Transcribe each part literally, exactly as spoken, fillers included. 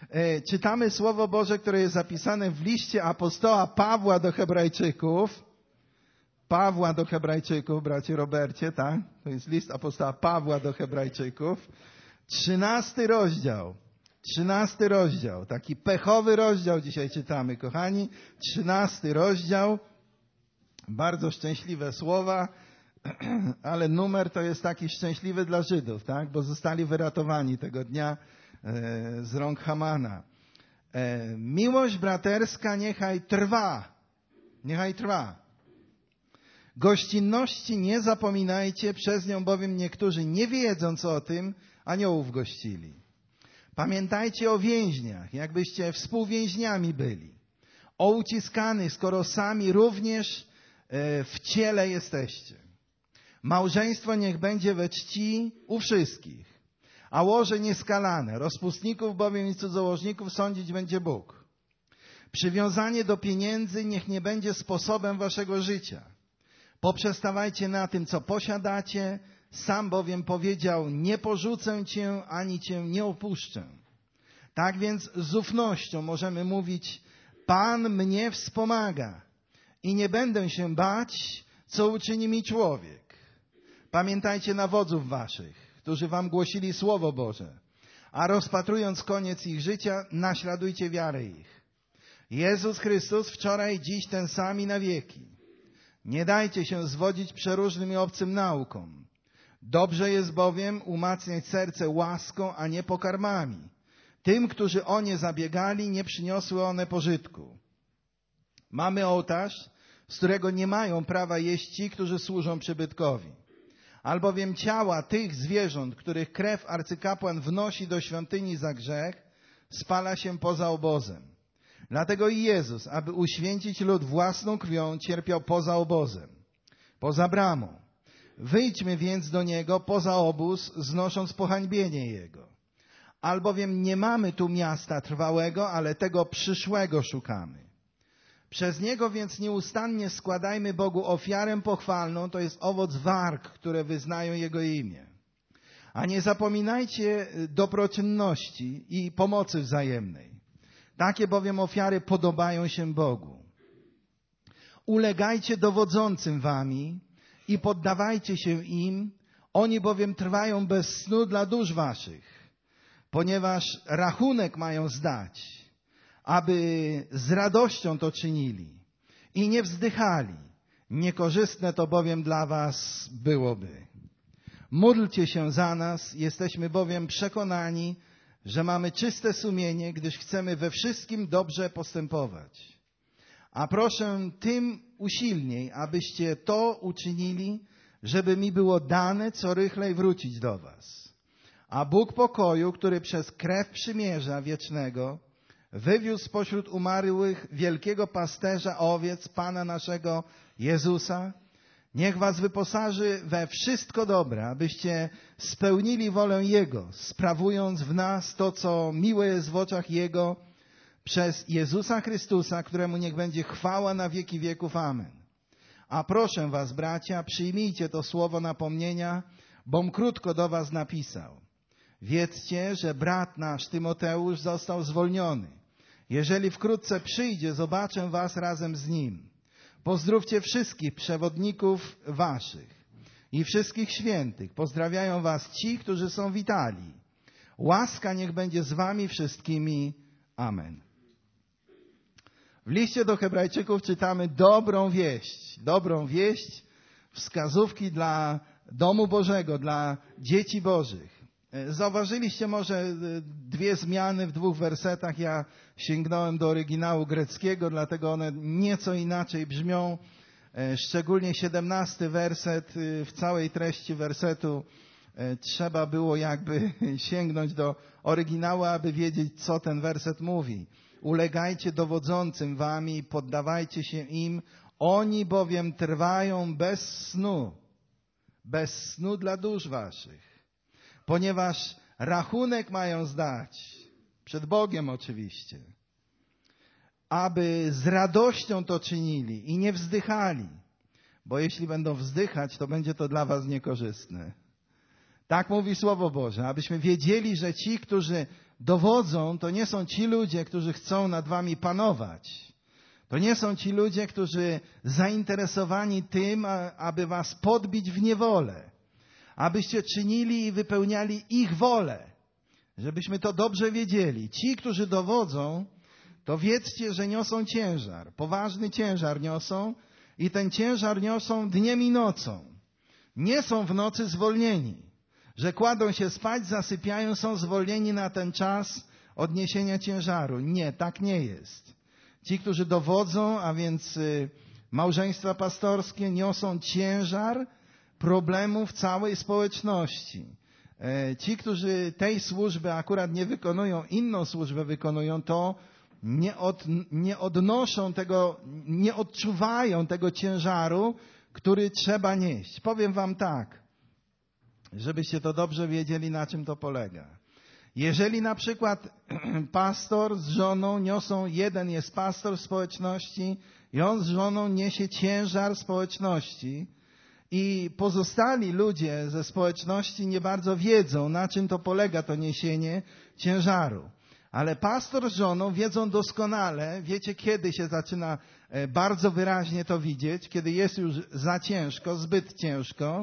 Czytamy Słowo Boże, które jest zapisane w liście apostoła Pawła do Hebrajczyków. Pawła do Hebrajczyków, bracie Robercie, tak? To jest list apostoła Pawła do Hebrajczyków. Trzynasty rozdział. Trzynasty rozdział. Taki pechowy rozdział dzisiaj czytamy, kochani. Trzynasty rozdział. Bardzo szczęśliwe słowa, ale numer to jest taki szczęśliwy dla Żydów, tak? Bo zostali wyratowani tego dnia e, z rąk Hamana. E, miłość braterska niechaj trwa. Niechaj trwa. Gościnności nie zapominajcie, przez nią bowiem niektórzy, nie wiedząc o tym, aniołów gościli. Pamiętajcie o więźniach, jakbyście współwięźniami byli. O uciskanych, skoro sami również w ciele jesteście. Małżeństwo niech będzie we czci u wszystkich, a łoże nieskalane. Rozpustników bowiem i cudzołożników sądzić będzie Bóg. Przywiązanie do pieniędzy niech nie będzie sposobem waszego życia. Poprzestawajcie na tym, co posiadacie. Sam bowiem powiedział, nie porzucę cię, ani cię nie opuszczę. Tak więc z ufnością możemy mówić, Pan mnie wspomaga i nie będę się bać, co uczyni mi człowiek. Pamiętajcie na wodzów waszych, którzy wam głosili Słowo Boże, a rozpatrując koniec ich życia, naśladujcie wiarę ich. Jezus Chrystus wczoraj, dziś ten sam i na wieki. Nie dajcie się zwodzić przeróżnym i obcym naukom. Dobrze jest bowiem umacniać serce łaską, a nie pokarmami. Tym, którzy o nie zabiegali, nie przyniosły one pożytku. Mamy ołtarz, z którego nie mają prawa jeść ci, którzy służą przybytkowi. Albowiem ciała tych zwierząt, których krew arcykapłan wnosi do świątyni za grzech, spala się poza obozem. Dlatego i Jezus, aby uświęcić lud własną krwią, cierpiał poza obozem, poza bramą. Wyjdźmy więc do Niego poza obóz, znosząc pohańbienie Jego. Albowiem nie mamy tu miasta trwałego, ale tego przyszłego szukamy. Przez Niego więc nieustannie składajmy Bogu ofiarę pochwalną, to jest owoc warg, które wyznają Jego imię. A nie zapominajcie dobroczynności i pomocy wzajemnej. Takie bowiem ofiary podobają się Bogu. Ulegajcie dowodzącym wami i poddawajcie się im, oni bowiem trwają bez snu dla dusz waszych, ponieważ rachunek mają zdać, aby z radością to czynili i nie wzdychali. Niekorzystne to bowiem dla was byłoby. Módlcie się za nas, jesteśmy bowiem przekonani, że mamy czyste sumienie, gdyż chcemy we wszystkim dobrze postępować. A proszę tym usilniej, abyście to uczynili, żeby mi było dane co rychlej wrócić do was. A Bóg pokoju, który przez krew przymierza wiecznego wywiózł spośród umarłych wielkiego pasterza owiec Pana naszego Jezusa, niech was wyposaży we wszystko dobre, abyście spełnili wolę Jego, sprawując w nas to, co miłe jest w oczach Jego, przez Jezusa Chrystusa, któremu niech będzie chwała na wieki wieków. Amen. A proszę was, bracia, przyjmijcie to słowo napomnienia, bom krótko do was napisał. Wiedzcie, że brat nasz Tymoteusz został zwolniony. Jeżeli wkrótce przyjdzie, zobaczę was razem z nim. Pozdrówcie wszystkich przewodników waszych i wszystkich świętych. Pozdrawiają was ci, którzy są w Italii. Łaska niech będzie z wami wszystkimi. Amen. W liście do Hebrajczyków czytamy dobrą wieść. Dobrą wieść, wskazówki dla domu Bożego, dla dzieci Bożych. Zauważyliście może dwie zmiany w dwóch wersetach. Ja sięgnąłem do oryginału greckiego, dlatego one nieco inaczej brzmią. Szczególnie siedemnasty werset, w całej treści wersetu trzeba było jakby sięgnąć do oryginału, aby wiedzieć, co ten werset mówi. Ulegajcie dowodzącym wami i poddawajcie się im. Oni bowiem trwają bez snu, bez snu dla dusz waszych. Ponieważ rachunek mają zdać, przed Bogiem oczywiście, aby z radością to czynili i nie wzdychali, bo jeśli będą wzdychać, to będzie to dla was niekorzystne. Tak mówi Słowo Boże, abyśmy wiedzieli, że ci, którzy dowodzą, to nie są ci ludzie, którzy chcą nad wami panować. To nie są ci ludzie, którzy zainteresowani tym, aby was podbić w niewolę. Abyście czynili i wypełniali ich wolę. Żebyśmy to dobrze wiedzieli. Ci, którzy dowodzą, to wiedzcie, że niosą ciężar. Poważny ciężar niosą i ten ciężar niosą dniem i nocą. Nie są w nocy zwolnieni. Że kładą się spać, zasypiają, są zwolnieni na ten czas odniesienia ciężaru. Nie, tak nie jest. Ci, którzy dowodzą, a więc y, małżeństwa pastorskie, niosą ciężar problemów całej społeczności. E, ci, którzy tej służby akurat nie wykonują, inną służbę wykonują, to nie, od, nie odnoszą tego, nie odczuwają tego ciężaru, który trzeba nieść. Powiem wam tak, żebyście to dobrze wiedzieli, na czym to polega. Jeżeli na przykład pastor z żoną niosą, jeden jest pastor w społeczności i on z żoną niesie ciężar społeczności i pozostali ludzie ze społeczności nie bardzo wiedzą, na czym to polega to niesienie ciężaru. Ale pastor z żoną wiedzą doskonale, wiecie kiedy się zaczyna bardzo wyraźnie to widzieć, kiedy jest już za ciężko, zbyt ciężko.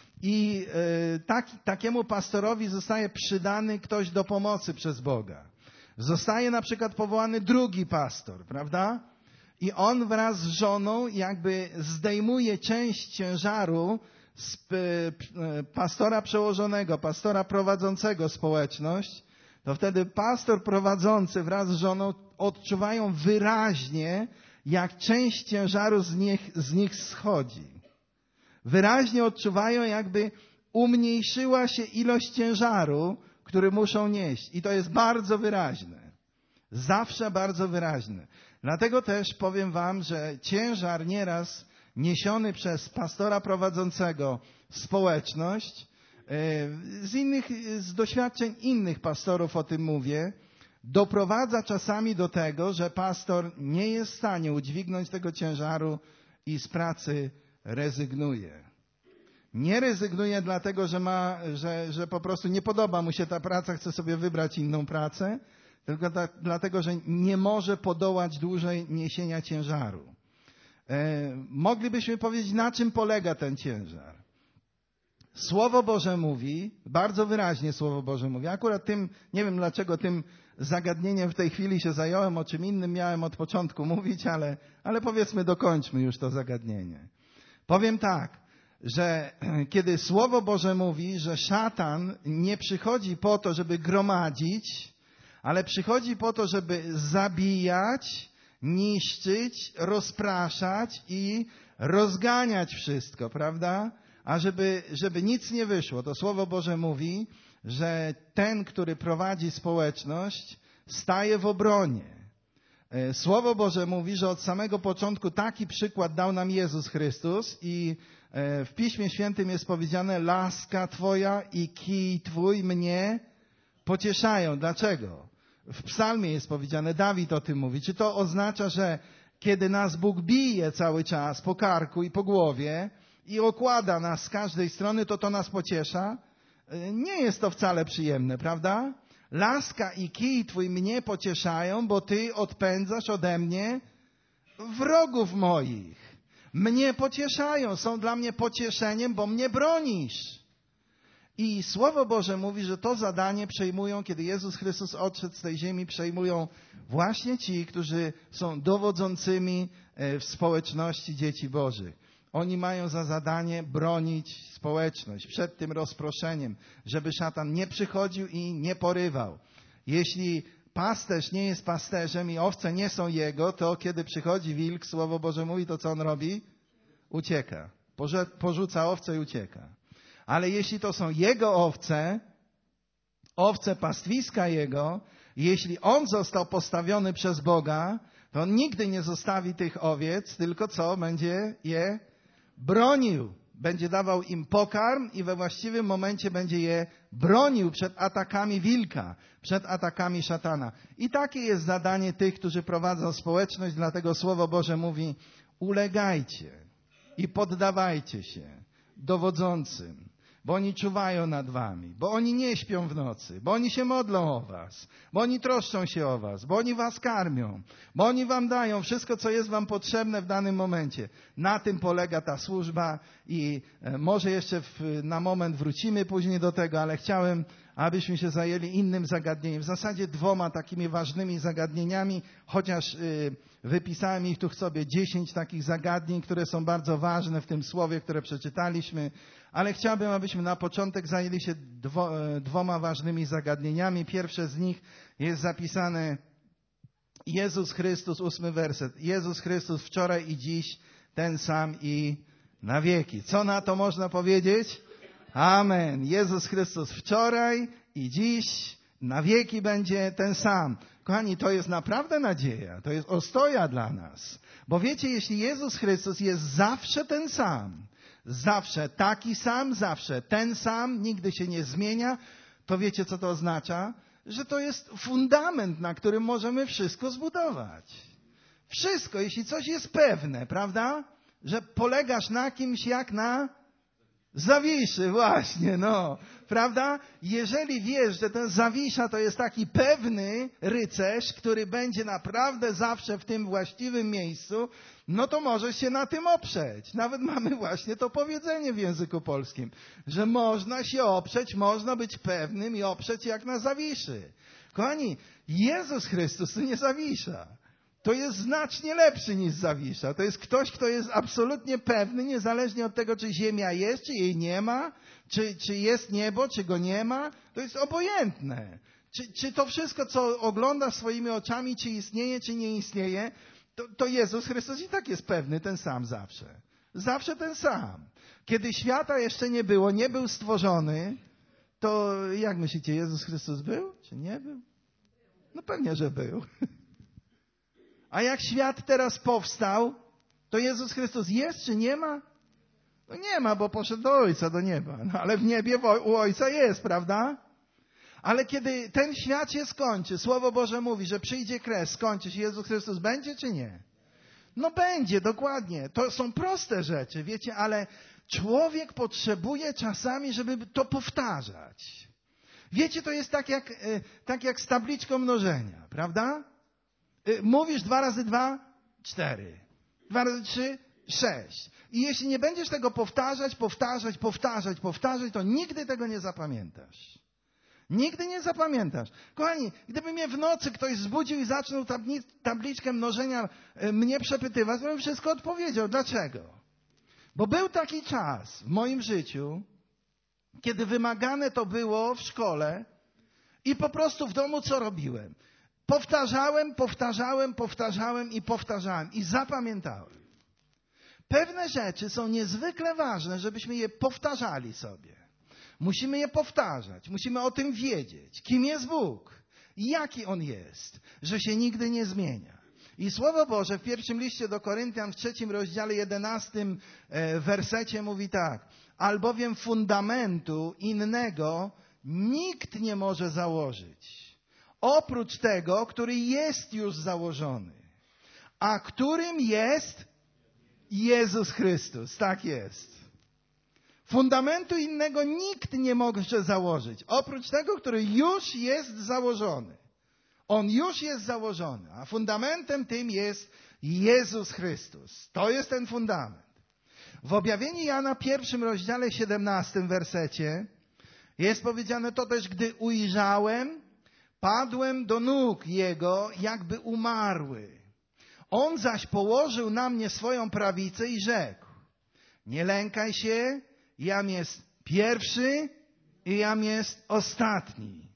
I y, tak, takiemu pastorowi zostaje przydany ktoś do pomocy przez Boga. Zostaje na przykład powołany drugi pastor, prawda? I on wraz z żoną jakby zdejmuje część ciężaru z y, pastora przełożonego, pastora prowadzącego społeczność. To wtedy pastor prowadzący wraz z żoną odczuwają wyraźnie, jak część ciężaru z nich, z nich schodzi. Wyraźnie odczuwają, jakby umniejszyła się ilość ciężaru, który muszą nieść. I to jest bardzo wyraźne. Zawsze bardzo wyraźne. Dlatego też powiem wam, że ciężar nieraz niesiony przez pastora prowadzącego społeczność, z innych, z doświadczeń innych pastorów o tym mówię, doprowadza czasami do tego, że pastor nie jest w stanie udźwignąć tego ciężaru i z pracy rezygnuje. Nie rezygnuje dlatego, że, ma, że, że po prostu nie podoba mu się ta praca, chce sobie wybrać inną pracę, tylko ta, dlatego, że nie może podołać dłużej niesienia ciężaru. E, moglibyśmy powiedzieć, na czym polega ten ciężar. Słowo Boże mówi, bardzo wyraźnie Słowo Boże mówi, akurat tym, nie wiem dlaczego tym zagadnieniem w tej chwili się zająłem, o czym innym miałem od początku mówić, ale, ale powiedzmy dokończmy już to zagadnienie. Powiem tak, że kiedy Słowo Boże mówi, że szatan nie przychodzi po to, żeby gromadzić, ale przychodzi po to, żeby zabijać, niszczyć, rozpraszać i rozganiać wszystko, prawda? A żeby, żeby nic nie wyszło, to Słowo Boże mówi, że ten, który prowadzi społeczność, staje w obronie. Słowo Boże mówi, że od samego początku taki przykład dał nam Jezus Chrystus i w Piśmie Świętym jest powiedziane: laska Twoja i kij Twój mnie pocieszają. Dlaczego? W psalmie jest powiedziane, Dawid o tym mówi. Czy to oznacza, że kiedy nas Bóg bije cały czas po karku i po głowie i okłada nas z każdej strony, to to nas pociesza? Nie jest to wcale przyjemne, prawda? Laska i kij Twój mnie pocieszają, bo Ty odpędzasz ode mnie wrogów moich. Mnie pocieszają, są dla mnie pocieszeniem, bo mnie bronisz. I Słowo Boże mówi, że to zadanie przejmują, kiedy Jezus Chrystus odszedł z tej ziemi, przejmują właśnie ci, którzy są dowodzącymi w społeczności dzieci Bożych. Oni mają za zadanie bronić społeczność przed tym rozproszeniem, żeby szatan nie przychodził i nie porywał. Jeśli pasterz nie jest pasterzem i owce nie są jego, to kiedy przychodzi wilk, Słowo Boże mówi, to co on robi? Ucieka. Porzuca owce i ucieka. Ale jeśli to są jego owce, owce pastwiska jego, jeśli on został postawiony przez Boga, to on nigdy nie zostawi tych owiec, tylko co? Będzie je bronił. Będzie dawał im pokarm i we właściwym momencie będzie je bronił przed atakami wilka, przed atakami szatana. I takie jest zadanie tych, którzy prowadzą społeczność, dlatego Słowo Boże mówi: ulegajcie i poddawajcie się dowodzącym. bo oni czuwają nad wami, bo oni nie śpią w nocy, bo oni się modlą o was, bo oni troszczą się o was, bo oni was karmią, bo oni wam dają wszystko, co jest wam potrzebne w danym momencie. Na tym polega ta służba i może jeszcze w, na moment wrócimy później do tego, ale chciałem, abyśmy się zajęli innym zagadnieniem. W zasadzie dwoma takimi ważnymi zagadnieniami, chociaż y, wypisałem ich tu sobie dziesięć takich zagadnień, które są bardzo ważne w tym słowie, które przeczytaliśmy, ale chciałbym, abyśmy na początek zajęli się dwo, dwoma ważnymi zagadnieniami. Pierwsze z nich jest zapisane Jezus Chrystus, ósmy werset. Jezus Chrystus wczoraj i dziś ten sam i na wieki. Co na to można powiedzieć? Amen. Jezus Chrystus wczoraj i dziś na wieki będzie ten sam. Kochani, to jest naprawdę nadzieja. To jest ostoja dla nas. Bo wiecie, jeśli Jezus Chrystus jest zawsze ten sam, zawsze taki sam, zawsze ten sam, nigdy się nie zmienia, to wiecie, co to oznacza? Że to jest fundament, na którym możemy wszystko zbudować. Wszystko, jeśli coś jest pewne, prawda? Że polegasz na kimś jak na Zawiszy, właśnie, no, prawda? Jeżeli wiesz, że ten Zawisza to jest taki pewny rycerz, który będzie naprawdę zawsze w tym właściwym miejscu, no to możesz się na tym oprzeć. Nawet mamy właśnie to powiedzenie w języku polskim, że można się oprzeć, można być pewnym i oprzeć jak na Zawiszy. Kochani, Jezus Chrystus tu nie zawisza. To jest znacznie lepszy niż Zawisza. To jest ktoś, kto jest absolutnie pewny, niezależnie od tego, czy ziemia jest, czy jej nie ma, czy, czy jest niebo, czy go nie ma. To jest obojętne. Czy, czy to wszystko, co oglądasz swoimi oczami, czy istnieje, czy nie istnieje, to, to Jezus Chrystus i tak jest pewny, ten sam zawsze. Zawsze ten sam. Kiedy świata jeszcze nie było, nie był stworzony, to jak myślicie, Jezus Chrystus był, czy nie był? No pewnie, że był. A jak świat teraz powstał, to Jezus Chrystus jest czy nie ma? No nie ma, bo poszedł do Ojca, do nieba. No ale w niebie u Ojca jest, prawda? Ale kiedy ten świat się skończy, Słowo Boże mówi, że przyjdzie kres, skończy się, Jezus Chrystus będzie czy nie? No będzie, dokładnie. To są proste rzeczy, wiecie, ale człowiek potrzebuje czasami, żeby to powtarzać. Wiecie, to jest tak jak, tak jak z tabliczką mnożenia, prawda? Mówisz dwa razy dwa, cztery. Dwa razy trzy, sześć. I jeśli nie będziesz tego powtarzać, powtarzać, powtarzać, powtarzać, to nigdy tego nie zapamiętasz. Nigdy nie zapamiętasz. Kochani, gdyby mnie w nocy ktoś zbudził i zaczął tabli- tabliczkę mnożenia mnie przepytywać, to bym wszystko odpowiedział. Dlaczego? Bo był taki czas w moim życiu, kiedy wymagane to było w szkole i po prostu w domu co robiłem? Powtarzałem, powtarzałem, powtarzałem i powtarzałem i zapamiętałem. Pewne rzeczy są niezwykle ważne, żebyśmy je powtarzali sobie. Musimy je powtarzać, musimy o tym wiedzieć, kim jest Bóg, jaki On jest, że się nigdy nie zmienia. I Słowo Boże w pierwszym liście do Koryntian w trzecim rozdziale jedenastym wersecie mówi tak: albowiem fundamentu innego nikt nie może założyć, oprócz tego, który jest już założony, a którym jest Jezus Chrystus. Tak jest. Fundamentu innego nikt nie może założyć, oprócz tego, który już jest założony. On już jest założony, a fundamentem tym jest Jezus Chrystus. To jest ten fundament. W objawieniu Jana pierwszym rozdziale siedemnastym wersecie jest powiedziane to też, gdy ujrzałem, padłem do nóg Jego, jakby umarły. On zaś położył na mnie swoją prawicę i rzekł: nie lękaj się, jam jest pierwszy i jam jest ostatni.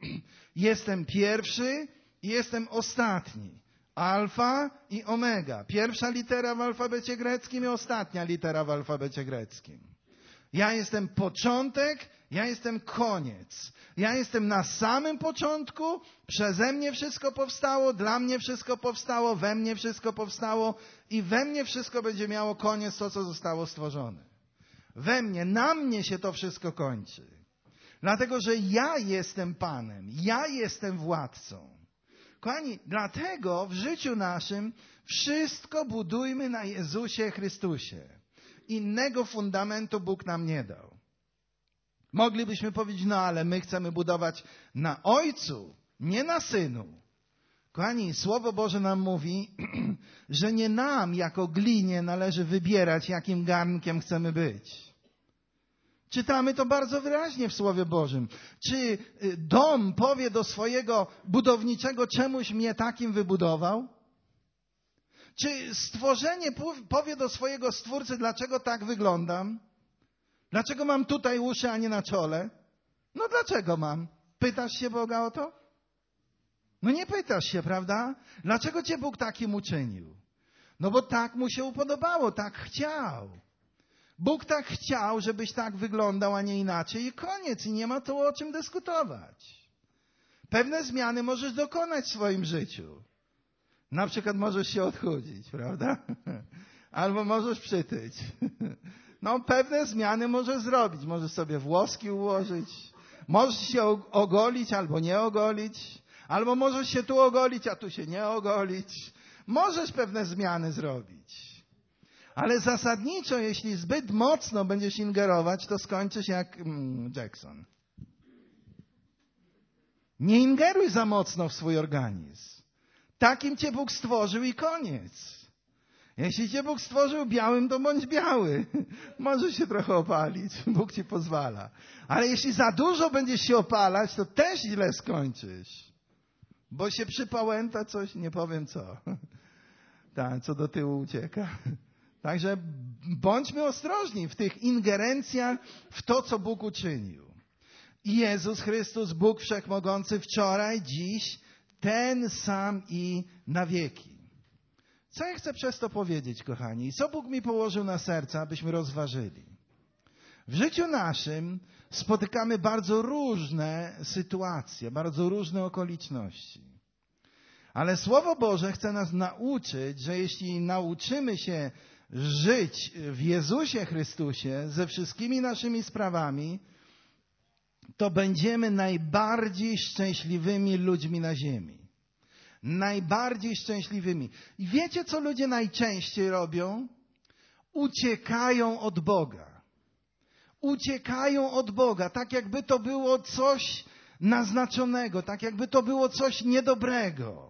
Jestem pierwszy i jestem ostatni. Alfa i omega. Pierwsza litera w alfabecie greckim i ostatnia litera w alfabecie greckim. Ja jestem początek, ja jestem koniec. Ja jestem na samym początku, przeze mnie wszystko powstało, dla mnie wszystko powstało, we mnie wszystko powstało i we mnie wszystko będzie miało koniec, to co zostało stworzone. We mnie, na mnie się to wszystko kończy. Dlatego, że ja jestem Panem, ja jestem władcą. Kochani, dlatego w życiu naszym wszystko budujmy na Jezusie Chrystusie. Innego fundamentu Bóg nam nie dał. Moglibyśmy powiedzieć, no ale my chcemy budować na Ojcu, nie na Synu. Kochani, Słowo Boże nam mówi, że nie nam jako glinie należy wybierać, jakim garnkiem chcemy być. Czytamy to bardzo wyraźnie w Słowie Bożym. Czy dom powie do swojego budowniczego, czemuś mnie takim wybudował? Czy stworzenie powie do swojego Stwórcy, dlaczego tak wyglądam? Dlaczego mam tutaj uszy, a nie na czole? No dlaczego mam? Pytasz się Boga o to? No nie pytasz się, prawda? Dlaczego cię Bóg takim uczynił? No bo tak mu się upodobało, tak chciał. Bóg tak chciał, żebyś tak wyglądał, a nie inaczej i koniec. I nie ma tu o czym dyskutować. Pewne zmiany możesz dokonać w swoim życiu. Na przykład możesz się odchudzić, prawda? Albo możesz przytyć. No pewne zmiany możesz zrobić. Możesz sobie włoski ułożyć. Możesz się ogolić albo nie ogolić. Albo możesz się tu ogolić, a tu się nie ogolić. Możesz pewne zmiany zrobić. Ale zasadniczo, jeśli zbyt mocno będziesz ingerować, to skończysz jak mm, Jackson. Nie ingeruj za mocno w swój organizm. Takim cię Bóg stworzył i koniec. Jeśli cię Bóg stworzył białym, to bądź biały. Możesz się trochę opalić, Bóg ci pozwala. Ale jeśli za dużo będziesz się opalać, to też źle skończysz. Bo się przypałęta coś, nie powiem co. Tak, co do tyłu ucieka. Także bądźmy ostrożni w tych ingerencjach w to, co Bóg uczynił. I Jezus Chrystus, Bóg Wszechmogący, wczoraj, dziś, ten sam i na wieki. Co ja chcę przez to powiedzieć, kochani? Co Bóg mi położył na serce, abyśmy rozważyli? W życiu naszym spotykamy bardzo różne sytuacje, bardzo różne okoliczności. Ale Słowo Boże chce nas nauczyć, że jeśli nauczymy się żyć w Jezusie Chrystusie ze wszystkimi naszymi sprawami, to będziemy najbardziej szczęśliwymi ludźmi na ziemi. Najbardziej szczęśliwymi. I wiecie, co ludzie najczęściej robią? Uciekają od Boga. Uciekają od Boga, tak jakby to było coś naznaczonego, tak jakby to było coś niedobrego.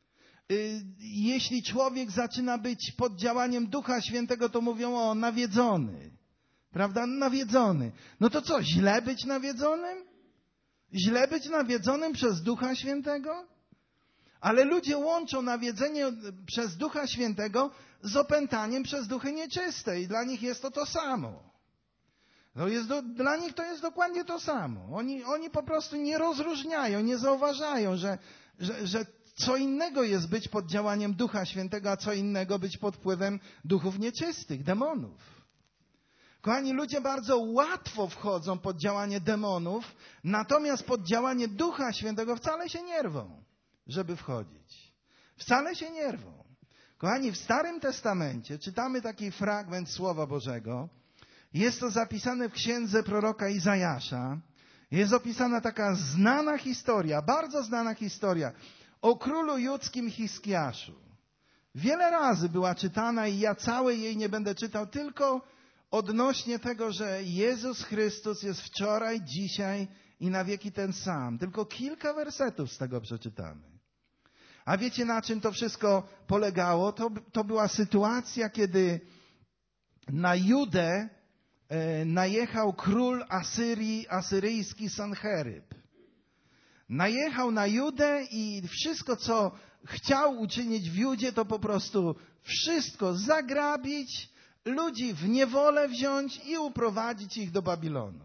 Jeśli człowiek zaczyna być pod działaniem Ducha Świętego, to mówią o nawiedzony. Prawda? Nawiedzony. No to co, źle być nawiedzonym? Źle być nawiedzonym przez Ducha Świętego? Ale ludzie łączą nawiedzenie przez Ducha Świętego z opętaniem przez duchy nieczyste i dla nich jest to to samo. To jest do, dla nich to jest dokładnie to samo. Oni, oni po prostu nie rozróżniają, nie zauważają, że, że, że co innego jest być pod działaniem Ducha Świętego, a co innego być pod wpływem duchów nieczystych, demonów. Kochani, ludzie bardzo łatwo wchodzą pod działanie demonów, natomiast pod działanie Ducha Świętego wcale się nie rwą, żeby wchodzić. Wcale się nie rwą. Kochani, w Starym Testamencie czytamy taki fragment Słowa Bożego. Jest to zapisane w księdze proroka Izajasza. Jest opisana taka znana historia, bardzo znana historia o królu judzkim Hiskiaszu. Wiele razy była czytana i ja całej jej nie będę czytał, tylko odnośnie tego, że Jezus Chrystus jest wczoraj, dzisiaj i na wieki ten sam. Tylko kilka wersetów z tego przeczytamy. A wiecie, na czym to wszystko polegało? To, to była sytuacja, kiedy na Judę e, najechał król Asyrii, asyryjski Sancheryb. Najechał na Judę i wszystko, co chciał uczynić w Judzie, to po prostu wszystko zagrabić, ludzi w niewolę wziąć i uprowadzić ich do Babilonu.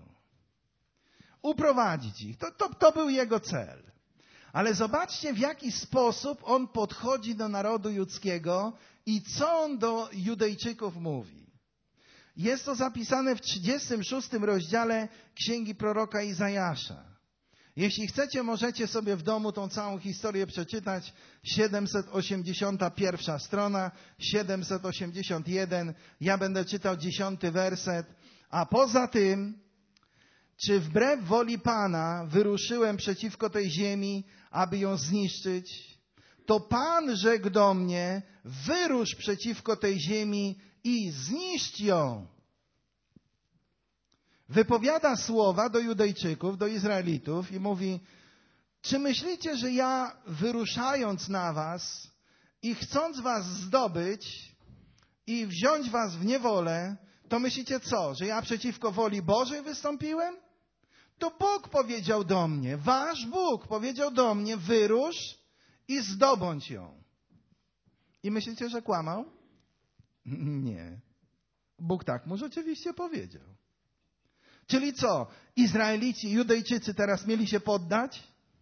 Uprowadzić ich. To, to, to był jego cel. Ale zobaczcie, w jaki sposób on podchodzi do narodu judzkiego i co on do Judejczyków mówi. Jest to zapisane w trzydziestym szóstym rozdziale Księgi proroka Izajasza. Jeśli chcecie, możecie sobie w domu tą całą historię przeczytać. siedemset osiemdziesiąta pierwsza strona, siedemset osiemdziesiąt jeden. Ja będę czytał dziesiąty werset. A poza tym, czy wbrew woli Pana wyruszyłem przeciwko tej ziemi, aby ją zniszczyć? To Pan rzekł do mnie, wyrusz przeciwko tej ziemi i zniszcz ją. wypowiada słowa do Judejczyków, do Izraelitów i mówi: czy myślicie, że ja wyruszając na was i chcąc was zdobyć i wziąć was w niewolę, to myślicie co? Że ja przeciwko woli Bożej wystąpiłem? To Bóg powiedział do mnie, wasz Bóg powiedział do mnie: wyrusz i zdobądź ją. I myślicie, że kłamał? Nie. Bóg tak mu rzeczywiście powiedział. Czyli co? Izraelici, Judejczycy teraz mieli się poddać?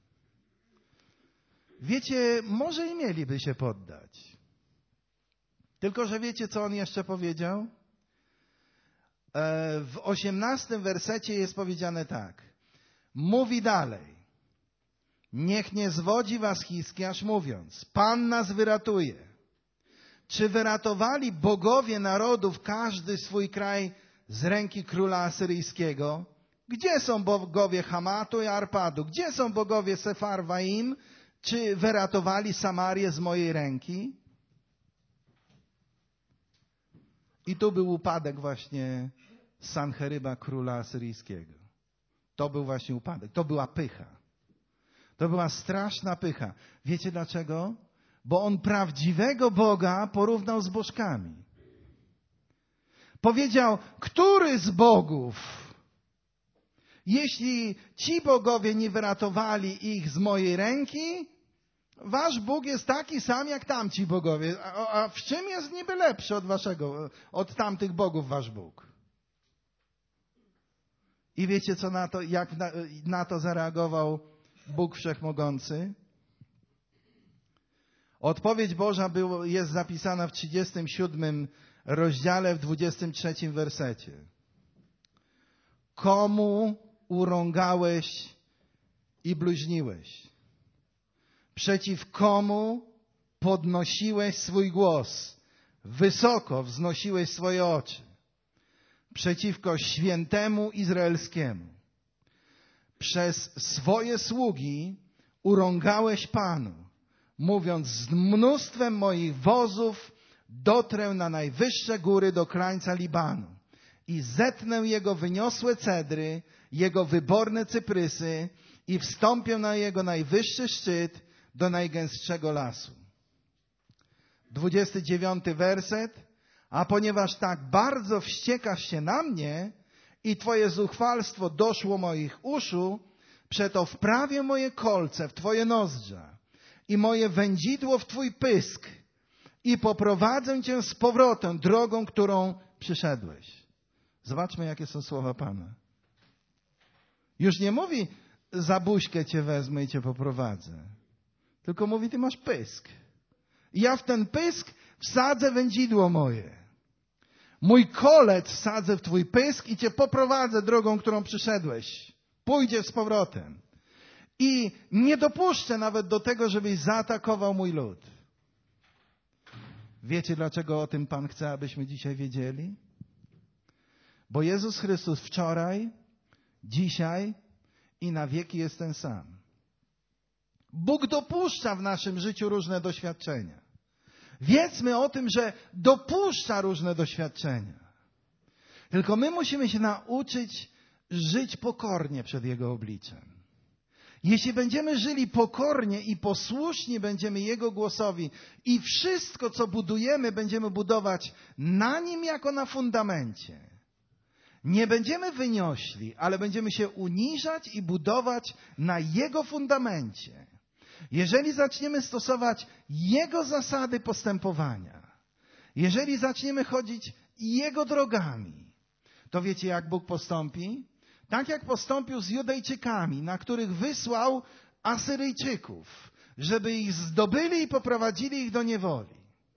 Wiecie, może i mieliby się poddać. Tylko że wiecie, co on jeszcze powiedział? W osiemnastym wersecie jest powiedziane tak. Mówi dalej. Niech nie zwodzi was Hiskiasz, mówiąc: Pan nas wyratuje. Czy wyratowali bogowie narodów każdy swój kraj z ręki króla asyryjskiego? Gdzie są bogowie Hamatu i Arpadu? Gdzie są bogowie Sefarwaim? Czy wyratowali Samarię z mojej ręki? I tu był upadek właśnie Sancheryba, króla asyryjskiego. To był właśnie upadek. To była pycha. To była straszna pycha. Wiecie dlaczego? Bo on prawdziwego Boga porównał z bożkami. Powiedział: który z bogów, jeśli ci bogowie nie wyratowali ich z mojej ręki, wasz Bóg jest taki sam jak tamci bogowie. A, a w czym jest niby lepszy od waszego, od tamtych bogów wasz Bóg? I wiecie, co na to, jak na, na to zareagował Bóg Wszechmogący? Odpowiedź Boża było, jest zapisana w trzydziestym siódmym rozdziale, w dwudziestym trzecim wersecie. Komu urągałeś i bluźniłeś? Przeciw komu podnosiłeś swój głos? Wysoko wznosiłeś swoje oczy. Przeciwko świętemu Izraelskiemu. Przez swoje sługi urągałeś Panu, mówiąc: z mnóstwem moich wozów dotrę na najwyższe góry do krańca Libanu i zetnę jego wyniosłe cedry, jego wyborne cyprysy i wstąpię na jego najwyższy szczyt do najgęstszego lasu. Dwudziesty dziewiąty werset. A ponieważ tak bardzo wściekasz się na mnie i twoje zuchwalstwo doszło moich uszu, przeto wprawię moje kolce w twoje nozdrza i moje wędzidło w twój pysk i poprowadzę cię z powrotem drogą, którą przyszedłeś. Zobaczmy, jakie są słowa Pana. Już nie mówi: za buźkę cię wezmę i cię poprowadzę. Tylko mówi: ty masz pysk. I ja w ten pysk wsadzę wędzidło moje. Mój kolec wsadzę w twój pysk i cię poprowadzę drogą, którą przyszedłeś. Pójdziesz z powrotem. I nie dopuszczę nawet do tego, żebyś zaatakował mój lud. Wiecie, dlaczego o tym Pan chce, abyśmy dzisiaj wiedzieli? Bo Jezus Chrystus wczoraj, dzisiaj i na wieki jest ten sam. Bóg dopuszcza w naszym życiu różne doświadczenia. Wiedzmy o tym, że dopuszcza różne doświadczenia. Tylko my musimy się nauczyć żyć pokornie przed Jego obliczem. Jeśli będziemy żyli pokornie i posłuszni będziemy Jego głosowi i wszystko, co budujemy, będziemy budować na Nim jako na fundamencie. Nie będziemy wyniośli, ale będziemy się uniżać i budować na Jego fundamencie. Jeżeli zaczniemy stosować Jego zasady postępowania, jeżeli zaczniemy chodzić Jego drogami, to wiecie, jak Bóg postąpi? Tak jak postąpił z Judejczykami, na których wysłał Asyryjczyków, żeby ich zdobyli i poprowadzili ich do niewoli.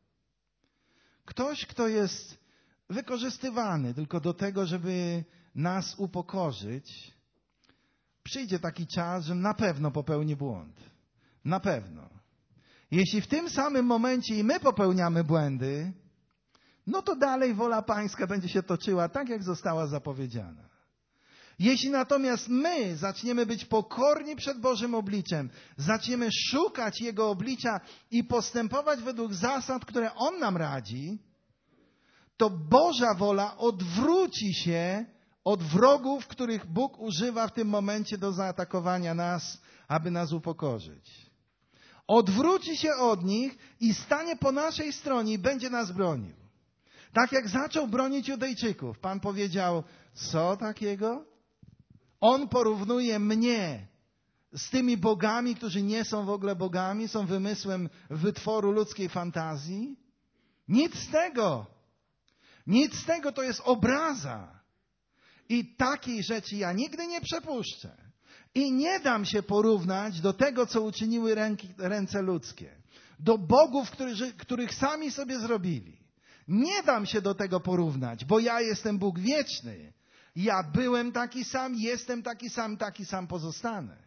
Ktoś, kto jest wykorzystywany tylko do tego, żeby nas upokorzyć, przyjdzie taki czas, że na pewno popełni błąd. Na pewno. Jeśli w tym samym momencie i my popełniamy błędy, no to dalej wola Pańska będzie się toczyła tak, jak została zapowiedziana. Jeśli natomiast my zaczniemy być pokorni przed Bożym obliczem, zaczniemy szukać Jego oblicza i postępować według zasad, które On nam radzi, to Boża wola odwróci się od wrogów, których Bóg używa w tym momencie do zaatakowania nas, aby nas upokorzyć. Odwróci się od nich i stanie po naszej stronie i będzie nas bronił. Tak jak zaczął bronić Judejczyków. Pan powiedział, co takiego? On porównuje mnie z tymi bogami, którzy nie są w ogóle bogami, są wymysłem wytworu ludzkiej fantazji. Nic z tego. Nic z tego, to jest obraza. I takiej rzeczy ja nigdy nie przepuszczę. I nie dam się porównać do tego, co uczyniły ręki, ręce ludzkie. Do bogów, którzy, których sami sobie zrobili. Nie dam się do tego porównać, bo ja jestem Bóg wieczny. Ja byłem taki sam, jestem taki sam, taki sam pozostanę.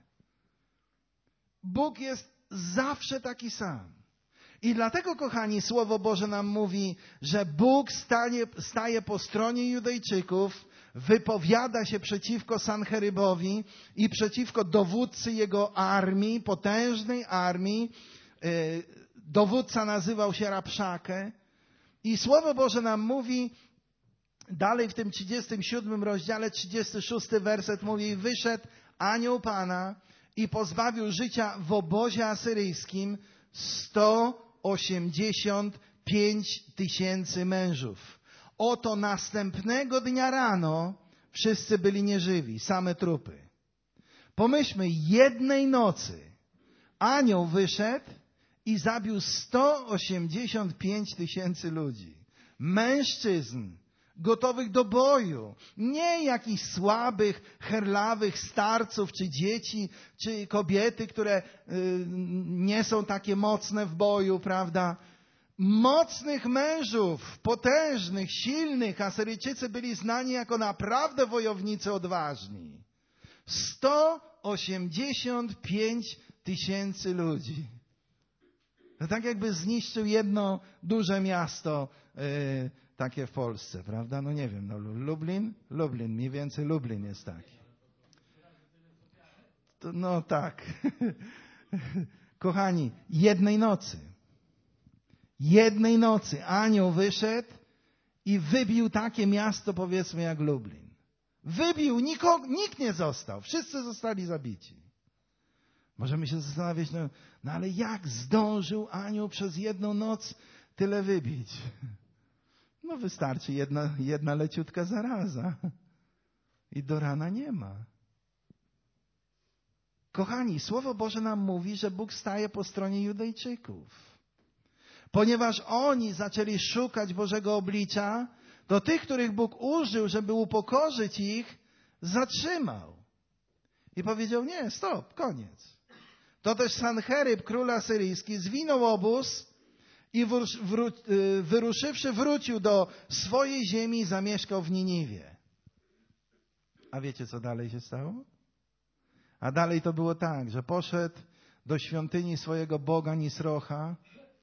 Bóg jest zawsze taki sam. I dlatego, kochani, Słowo Boże nam mówi, że Bóg stanie, staje po stronie Judejczyków, wypowiada się przeciwko Sancherybowi i przeciwko dowódcy jego armii, potężnej armii. Dowódca nazywał się Rabszakę. I Słowo Boże nam mówi, dalej w tym trzydziestym siódmym rozdziale, trzydziesty szósty werset mówi, wyszedł anioł Pana i pozbawił życia w obozie asyryjskim sto osiemdziesiąt pięć tysięcy mężów. Oto następnego dnia rano wszyscy byli nieżywi, same trupy. Pomyślmy, jednej nocy anioł wyszedł i zabił sto osiemdziesiąt pięć tysięcy ludzi. Mężczyzn gotowych do boju. Nie jakichś słabych, herlawych starców, czy dzieci, czy kobiety, które y, nie są takie mocne w boju, prawda? Mocnych mężów, potężnych, silnych. Asyryjczycy byli znani jako naprawdę wojownicy odważni. sto osiemdziesiąt pięć tysięcy ludzi. To tak jakby zniszczył jedno duże miasto yy, takie w Polsce, prawda? No nie wiem, no Lublin? Lublin, mniej więcej Lublin jest taki. To, no tak. Kochani, jednej nocy. Jednej nocy anioł wyszedł i wybił takie miasto, powiedzmy, jak Lublin. Wybił, nikogo, nikt nie został. Wszyscy zostali zabici. Możemy się zastanawiać, no, no ale jak zdążył anioł przez jedną noc tyle wybić? No wystarczy jedna, jedna leciutka zaraza. I do rana nie ma. Kochani, Słowo Boże nam mówi, że Bóg staje po stronie Judejczyków. Ponieważ oni zaczęli szukać Bożego oblicza, to tych, których Bóg użył, żeby upokorzyć ich, zatrzymał. I powiedział, nie, stop, koniec. To też Sancheryb, król asyryjski, zwinął obóz i wyruszywszy wrócił do swojej ziemi i zamieszkał w Niniwie. A wiecie, co dalej się stało? A dalej to było tak, że poszedł do świątyni swojego Boga Nisrocha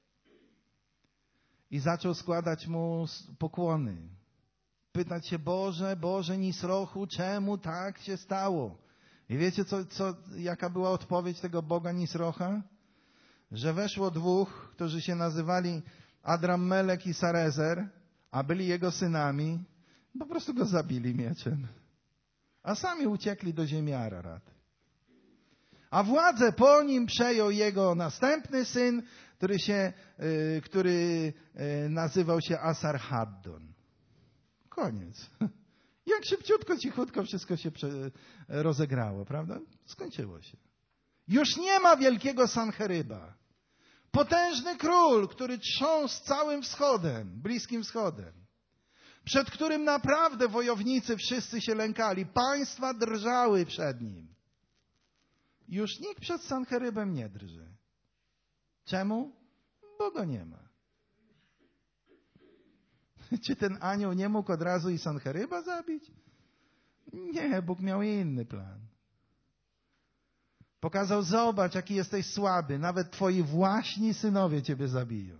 i zaczął składać mu pokłony. Pytać się, Boże, Boże Nisrochu, czemu tak się stało? I wiecie, co, co, jaka była odpowiedź tego Boga Nisrocha? Że weszło dwóch, którzy się nazywali Adrammelek i Sarezer, a byli jego synami, po prostu go zabili mieczem. A sami uciekli do ziemi Ararat. A władzę po nim przejął jego następny syn, który się, y, który y, nazywał się Asarhaddon. Koniec. Jak szybciutko, cichutko wszystko się prze, rozegrało, prawda? Skończyło się. Już nie ma wielkiego Sancheryba. Potężny król, który trząsł całym wschodem, Bliskim Wschodem. Przed którym naprawdę wojownicy wszyscy się lękali. Państwa drżały przed nim. Już nikt przed Sancherybem nie drży. Czemu? Bo go nie ma. Czy ten anioł nie mógł od razu i Sancheryba zabić? Nie, Bóg miał inny plan. Pokazał, zobacz, jaki jesteś słaby. Nawet twoi właśni synowie ciebie zabiją.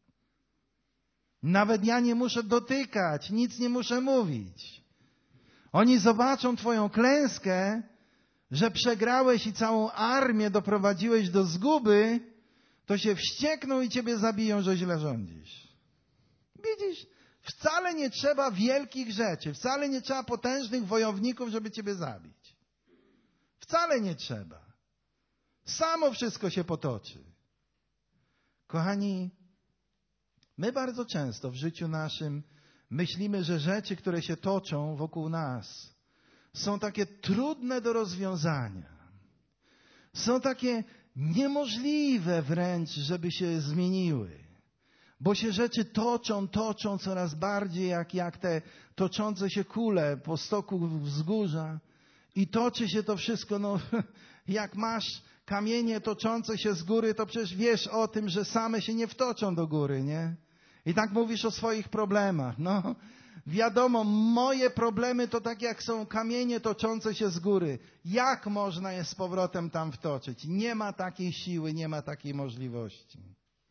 Nawet ja nie muszę dotykać, nic nie muszę mówić. Oni zobaczą twoją klęskę, że przegrałeś i całą armię doprowadziłeś do zguby, to się wściekną i ciebie zabiją, że źle rządzisz. Widzisz, Wcale nie trzeba wielkich rzeczy, wcale nie trzeba potężnych wojowników, żeby ciebie zabić. Wcale nie trzeba. Samo wszystko się potoczy. Kochani, my bardzo często w życiu naszym myślimy, że rzeczy, które się toczą wokół nas, są takie trudne do rozwiązania. Są takie niemożliwe wręcz, żeby się zmieniły. Bo się rzeczy toczą, toczą coraz bardziej jak, jak te toczące się kule po stoku wzgórza. I toczy się to wszystko, no jak masz kamienie toczące się z góry, to przecież wiesz o tym, że same się nie wtoczą do góry, nie? I tak mówisz o swoich problemach. No wiadomo, moje problemy to tak jak są kamienie toczące się z góry. Jak można je z powrotem tam wtoczyć? Nie ma takiej siły, nie ma takiej możliwości.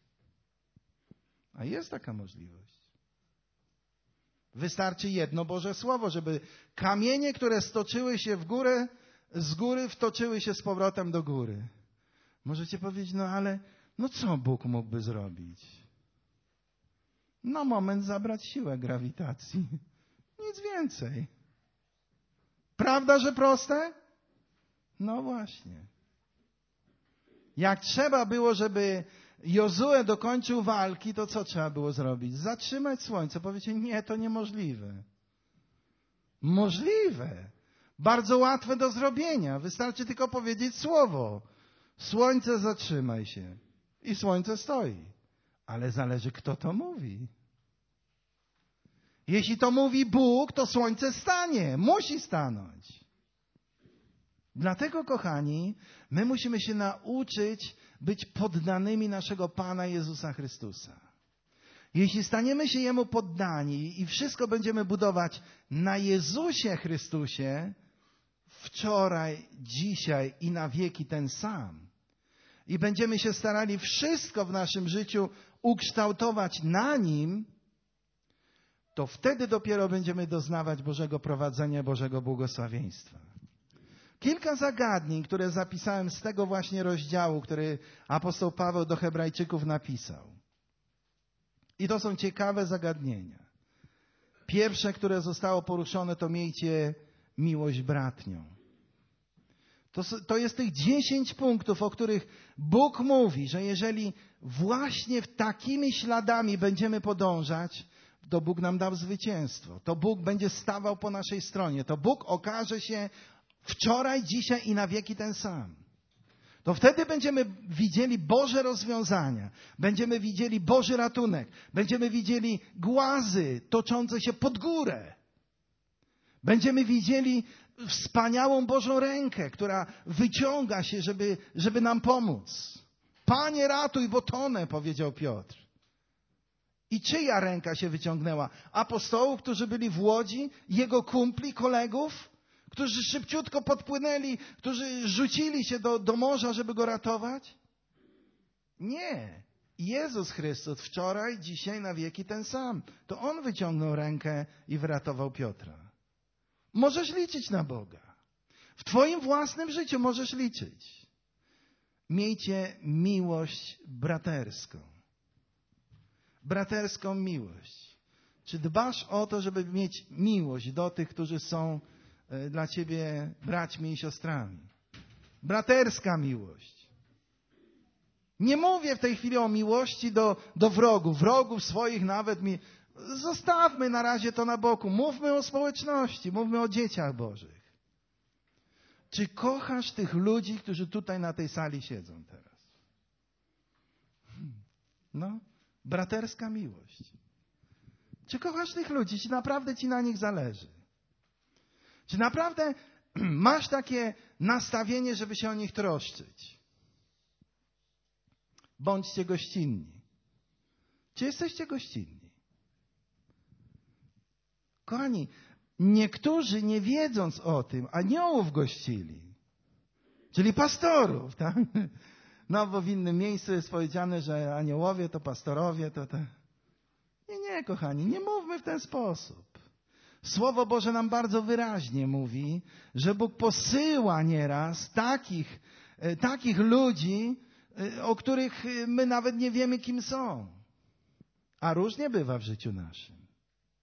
A jest taka możliwość. Wystarczy jedno Boże Słowo, żeby kamienie, które stoczyły się w górę, z góry wtoczyły się z powrotem do góry. Możecie powiedzieć, no ale no co Bóg mógłby zrobić? Na moment zabrać siłę grawitacji. Nic więcej. Prawda, że proste? No właśnie. Jak trzeba było, żeby Jozue dokończył walki, to co trzeba było zrobić? Zatrzymać słońce. Powiecie, nie, to niemożliwe. Możliwe. Bardzo łatwe do zrobienia. Wystarczy tylko powiedzieć słowo. Słońce, zatrzymaj się. I słońce stoi. Ale zależy, kto to mówi. Jeśli to mówi Bóg, to słońce stanie. Musi stanąć. Dlatego, kochani, my musimy się nauczyć być poddanymi naszego Pana Jezusa Chrystusa. Jeśli staniemy się Jemu poddani i wszystko będziemy budować na Jezusie Chrystusie, wczoraj, dzisiaj i na wieki ten sam, i będziemy się starali wszystko w naszym życiu ukształtować na Nim, to wtedy dopiero będziemy doznawać Bożego prowadzenia, Bożego błogosławieństwa. Kilka zagadnień, które zapisałem z tego właśnie rozdziału, który apostoł Paweł do Hebrajczyków napisał. I to są ciekawe zagadnienia. Pierwsze, które zostało poruszone, to miejcie miłość bratnią. To, to jest tych dziesięć punktów, o których Bóg mówi, że jeżeli właśnie takimi śladami będziemy podążać, to Bóg nam dał zwycięstwo. To Bóg będzie stawał po naszej stronie. To Bóg okaże się wczoraj, dzisiaj i na wieki ten sam. To wtedy będziemy widzieli Boże rozwiązania. Będziemy widzieli Boży ratunek. Będziemy widzieli głazy toczące się pod górę. Będziemy widzieli wspaniałą Bożą rękę, która wyciąga się, żeby, żeby nam pomóc. Panie, ratuj, bo tonę, powiedział Piotr. I czyja ręka się wyciągnęła? Apostołów, którzy byli w łodzi, jego kumpli, kolegów, którzy szybciutko podpłynęli, którzy rzucili się do, do morza, żeby go ratować? Nie. Jezus Chrystus wczoraj, dzisiaj, na wieki ten sam. To On wyciągnął rękę i wyratował Piotra. Możesz liczyć na Boga. W twoim własnym życiu możesz liczyć. Miejcie miłość braterską. Braterską miłość. Czy dbasz o to, żeby mieć miłość do tych, którzy są dla ciebie braćmi i siostrami? Braterska miłość. Nie mówię w tej chwili o miłości do, do wrogów. Wrogów swoich nawet mi... Zostawmy na razie to na boku. Mówmy o społeczności. Mówmy o dzieciach Bożych. Czy kochasz tych ludzi, którzy tutaj na tej sali siedzą teraz? No, braterska miłość. Czy kochasz tych ludzi? Czy naprawdę ci na nich zależy? Czy naprawdę masz takie nastawienie, żeby się o nich troszczyć? Bądźcie gościnni. Czy jesteście gościnni? Kochani, niektórzy nie wiedząc o tym, aniołów gościli. Czyli pastorów, tak? No bo w innym miejscu jest powiedziane, że aniołowie to pastorowie, to te... Nie, nie, kochani, nie mówmy w ten sposób. Słowo Boże nam bardzo wyraźnie mówi, że Bóg posyła nieraz takich, takich ludzi, o których my nawet nie wiemy, kim są. A różnie bywa w życiu naszym.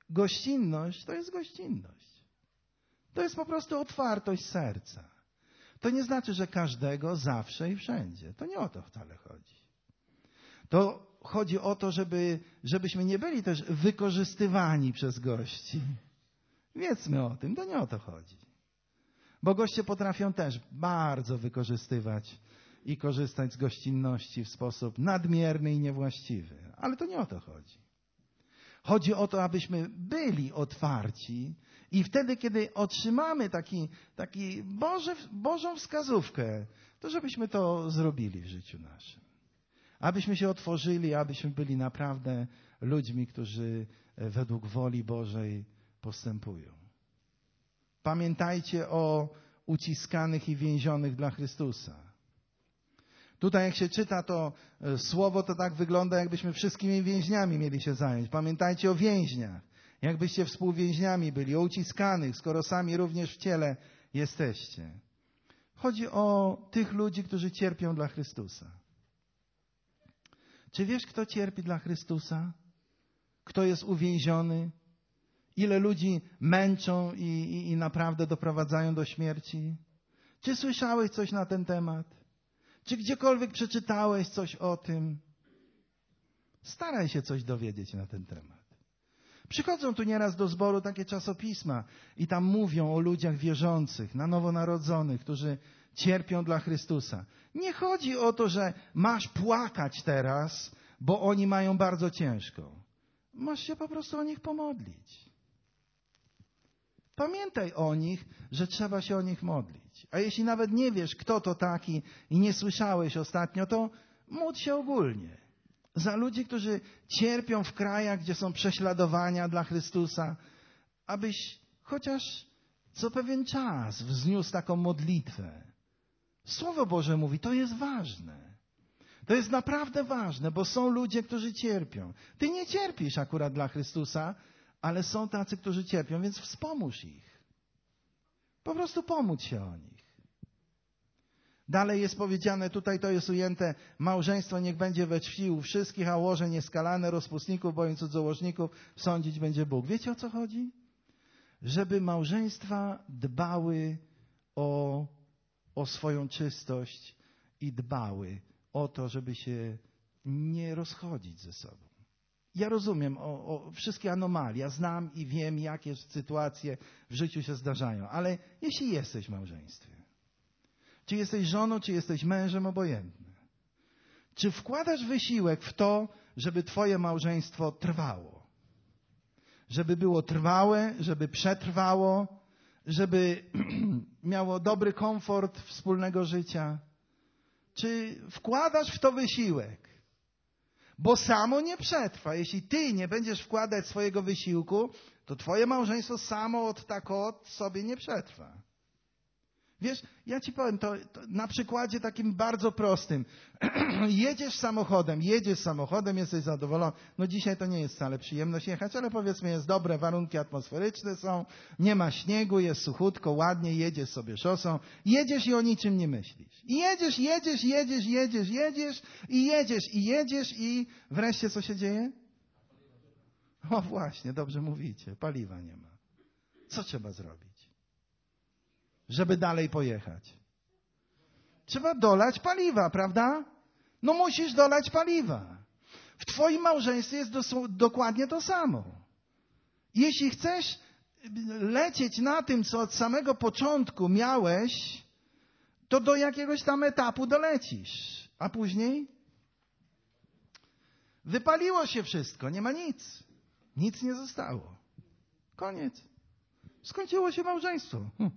Gościnność to jest gościnność. To jest po prostu otwartość serca. To nie znaczy, że każdego, zawsze i wszędzie. To nie o to wcale chodzi. To chodzi o to, żeby, żebyśmy nie byli też wykorzystywani przez gości. Wiedzmy o tym, to nie o to chodzi. Bo goście potrafią też bardzo wykorzystywać i korzystać z gościnności w sposób nadmierny i niewłaściwy. Ale to nie o to chodzi. Chodzi o to, abyśmy byli otwarci i wtedy, kiedy otrzymamy taki, taki Boże, Bożą wskazówkę, to żebyśmy to zrobili w życiu naszym. Abyśmy się otworzyli, abyśmy byli naprawdę ludźmi, którzy według woli Bożej postępują. Pamiętajcie o uciskanych i więzionych dla Chrystusa. Tutaj jak się czyta to słowo, to tak wygląda, jakbyśmy wszystkimi więźniami mieli się zająć. Pamiętajcie o więźniach, jakbyście współwięźniami byli, o uciskanych, skoro sami również w ciele jesteście. Chodzi o tych ludzi, którzy cierpią dla Chrystusa. Czy wiesz, kto cierpi dla Chrystusa? Kto jest uwięziony? Ile ludzi męczą i, i, i naprawdę doprowadzają do śmierci? Czy słyszałeś coś na ten temat? Czy gdziekolwiek przeczytałeś coś o tym? Staraj się coś dowiedzieć na ten temat. Przychodzą tu nieraz do zboru takie czasopisma i tam mówią o ludziach wierzących, na nowonarodzonych, którzy cierpią dla Chrystusa. Nie chodzi o to, że masz płakać teraz, bo oni mają bardzo ciężko. Masz się po prostu o nich pomodlić. Pamiętaj o nich, że trzeba się o nich modlić. A jeśli nawet nie wiesz, kto to taki i nie słyszałeś ostatnio, to módl się ogólnie. Za ludzi, którzy cierpią w krajach, gdzie są prześladowania dla Chrystusa, abyś chociaż co pewien czas wzniósł taką modlitwę. Słowo Boże mówi, to jest ważne. To jest naprawdę ważne, bo są ludzie, którzy cierpią. Ty nie cierpisz akurat dla Chrystusa, ale są tacy, którzy cierpią, więc wspomóż ich. Po prostu pomódl się o nich. Dalej jest powiedziane, tutaj to jest ujęte, małżeństwo niech będzie we czci u wszystkich, a łoże nieskalane, rozpustników, bowiem cudzołożników sądzić będzie Bóg. Wiecie, o co chodzi? Żeby małżeństwa dbały o, o swoją czystość i dbały o to, żeby się nie rozchodzić ze sobą. Ja rozumiem o, o wszystkie anomalie, ja znam i wiem, jakie sytuacje w życiu się zdarzają, ale jeśli jesteś w małżeństwie, czy jesteś żoną, czy jesteś mężem, obojętne, czy wkładasz wysiłek w to, żeby twoje małżeństwo trwało? Żeby było trwałe, żeby przetrwało, żeby miało dobry komfort wspólnego życia? Czy wkładasz w to wysiłek? Bo samo nie przetrwa. Jeśli ty nie będziesz wkładać swojego wysiłku, to twoje małżeństwo samo od tak od sobie nie przetrwa. Wiesz, ja ci powiem to, to na przykładzie takim bardzo prostym. Jedziesz samochodem, jedziesz samochodem, jesteś zadowolony. No dzisiaj to nie jest wcale przyjemność jechać, ale powiedzmy jest dobre, warunki atmosferyczne są, nie ma śniegu, jest suchutko, ładnie, jedziesz sobie szosą. Jedziesz i o niczym nie myślisz. I jedziesz, jedziesz, jedziesz, jedziesz, jedziesz i jedziesz i jedziesz i wreszcie co się dzieje? O właśnie, dobrze mówicie, paliwa nie ma. Co trzeba zrobić, żeby dalej pojechać? Trzeba dolać paliwa, prawda? No musisz dolać paliwa. W twoim małżeństwie jest dos- dokładnie to samo. Jeśli chcesz lecieć na tym, co od samego początku miałeś, to do jakiegoś tam etapu dolecisz. A później wypaliło się wszystko, nie ma nic. Nic nie zostało. Koniec. Skończyło się małżeństwo. Hm.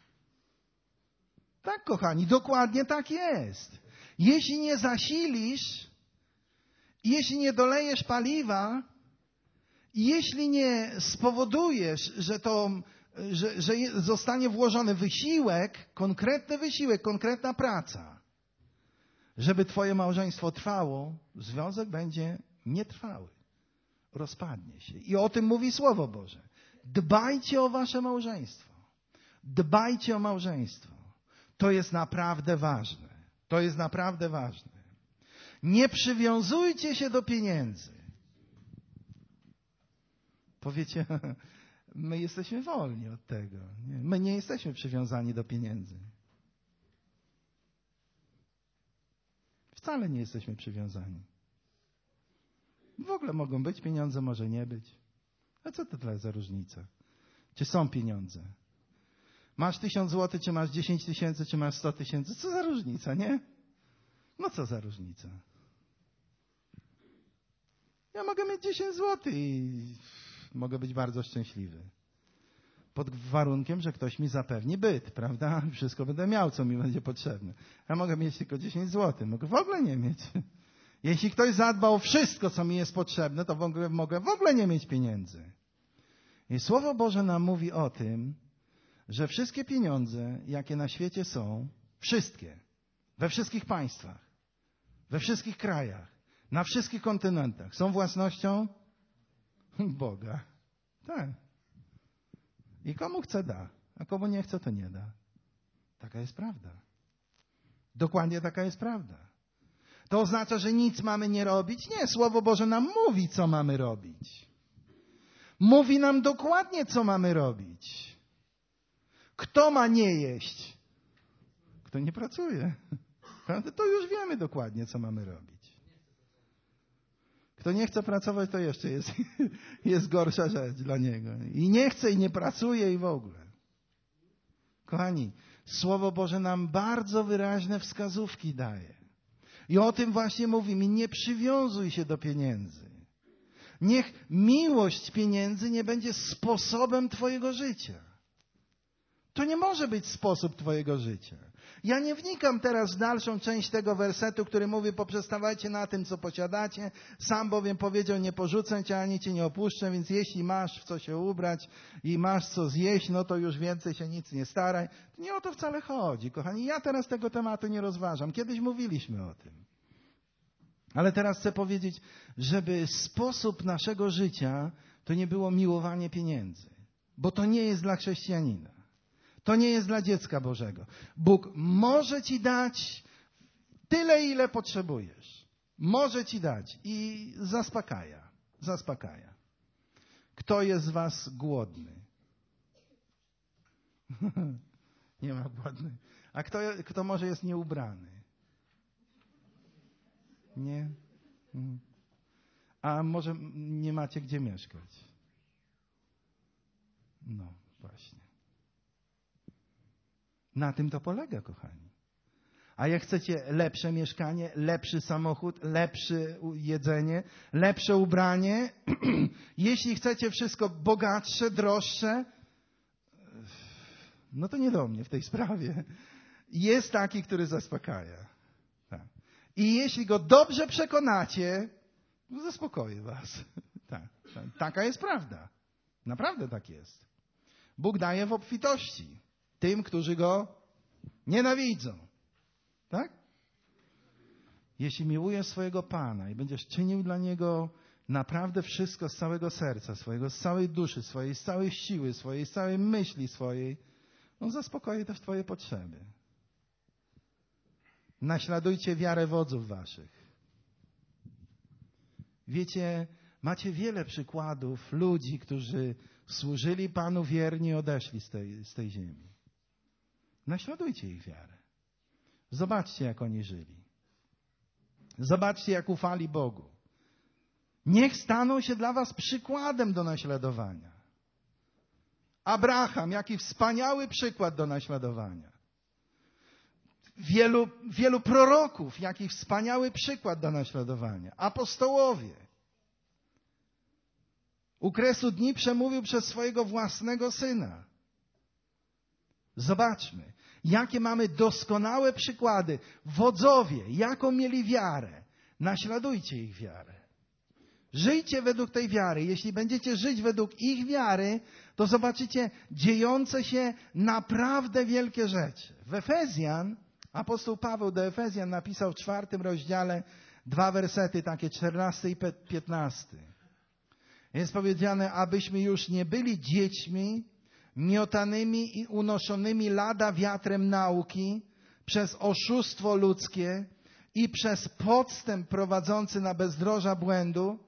Tak, kochani, dokładnie tak jest. Jeśli nie zasilisz, jeśli nie dolejesz paliwa, jeśli nie spowodujesz, że to, że, że zostanie włożony wysiłek, konkretny wysiłek, konkretna praca, żeby twoje małżeństwo trwało, związek będzie nietrwały. Rozpadnie się. I o tym mówi Słowo Boże. Dbajcie o wasze małżeństwo. Dbajcie o małżeństwo. To jest naprawdę ważne. To jest naprawdę ważne. Nie przywiązujcie się do pieniędzy. Powiecie, my jesteśmy wolni od tego. Nie? My nie jesteśmy przywiązani do pieniędzy. Wcale nie jesteśmy przywiązani. W ogóle mogą być pieniądze, może nie być. A co to tyle za różnica? Czy są pieniądze? Masz tysiąc złotych, czy masz dziesięć tysięcy, czy masz sto tysięcy? Co za różnica, nie? No co za różnica? Ja mogę mieć dziesięć złotych i mogę być bardzo szczęśliwy. Pod warunkiem, że ktoś mi zapewni byt, prawda? Wszystko będę miał, co mi będzie potrzebne. Ja mogę mieć tylko dziesięć złotych, mogę w ogóle nie mieć. Jeśli ktoś zadba o wszystko, co mi jest potrzebne, to w ogóle, mogę w ogóle nie mieć pieniędzy. I Słowo Boże nam mówi o tym, że wszystkie pieniądze, jakie na świecie są, wszystkie, we wszystkich państwach, we wszystkich krajach, na wszystkich kontynentach, są własnością Boga. Tak. I komu chce da, a komu nie chce, to nie da. Taka jest prawda. Dokładnie taka jest prawda. To oznacza, że nic mamy nie robić? Nie, Słowo Boże nam mówi, co mamy robić. Mówi nam dokładnie, co mamy robić. Kto ma nie jeść? Kto nie pracuje. To już wiemy dokładnie, co mamy robić. Kto nie chce pracować, to jeszcze jest, jest gorsza rzecz dla niego. I nie chce, i nie pracuje, i w ogóle. Kochani, Słowo Boże nam bardzo wyraźne wskazówki daje. I o tym właśnie mówimy. Nie przywiązuj się do pieniędzy. Niech miłość pieniędzy nie będzie sposobem twojego życia. To nie może być sposób twojego życia. Ja nie wnikam teraz w dalszą część tego wersetu, który mówi: poprzestawajcie na tym, co posiadacie. Sam bowiem powiedział: nie porzucę cię, ani cię nie opuszczę, więc jeśli masz w co się ubrać i masz co zjeść, no to już więcej się nic nie staraj. Nie o to wcale chodzi, kochani. Ja teraz tego tematu nie rozważam. Kiedyś mówiliśmy o tym. Ale teraz chcę powiedzieć, żeby sposób naszego życia to nie było miłowanie pieniędzy. Bo to nie jest dla chrześcijanina. To nie jest dla dziecka Bożego. Bóg może ci dać tyle, ile potrzebujesz. Może ci dać i zaspokaja. Zaspokaja. Kto jest z was głodny? Nie ma głodnych. A kto, kto może jest nieubrany? Nie? A może nie macie gdzie mieszkać? No, właśnie. Na tym to polega, kochani. A jak chcecie lepsze mieszkanie, lepszy samochód, lepsze jedzenie, lepsze ubranie, jeśli chcecie wszystko bogatsze, droższe, no to nie do mnie w tej sprawie. Jest taki, który zaspokaja. Tak. I jeśli go dobrze przekonacie, zaspokoi was. Tak. Taka jest prawda. Naprawdę tak jest. Bóg daje w obfitości tym, którzy Go nienawidzą. Tak? Jeśli miłujesz swojego Pana i będziesz czynił dla Niego naprawdę wszystko z całego serca swojego, z całej duszy swojej, z całej siły swojej, z całej myśli swojej, On zaspokoi też twoje potrzeby. Naśladujcie wiarę wodzów waszych. Wiecie, macie wiele przykładów ludzi, którzy służyli Panu wiernie i odeszli z tej, z tej ziemi. Naśladujcie ich wiarę. Zobaczcie, jak oni żyli. Zobaczcie, jak ufali Bogu. Niech staną się dla was przykładem do naśladowania. Abraham, jaki wspaniały przykład do naśladowania. Wielu, wielu proroków, jaki wspaniały przykład do naśladowania. Apostołowie. U kresu dni przemówił przez swojego własnego Syna. Zobaczmy, jakie mamy doskonałe przykłady. Wodzowie, jaką mieli wiarę. Naśladujcie ich wiarę. Żyjcie według tej wiary. Jeśli będziecie żyć według ich wiary, to zobaczycie dziejące się naprawdę wielkie rzeczy. W Efezjan, apostoł Paweł do Efezjan napisał w czwartym rozdziale dwa wersety, takie czternasty i piętnasty. Jest powiedziane, abyśmy już nie byli dziećmi miotanymi i unoszonymi lada wiatrem nauki przez oszustwo ludzkie i przez podstęp prowadzący na bezdroża błędu,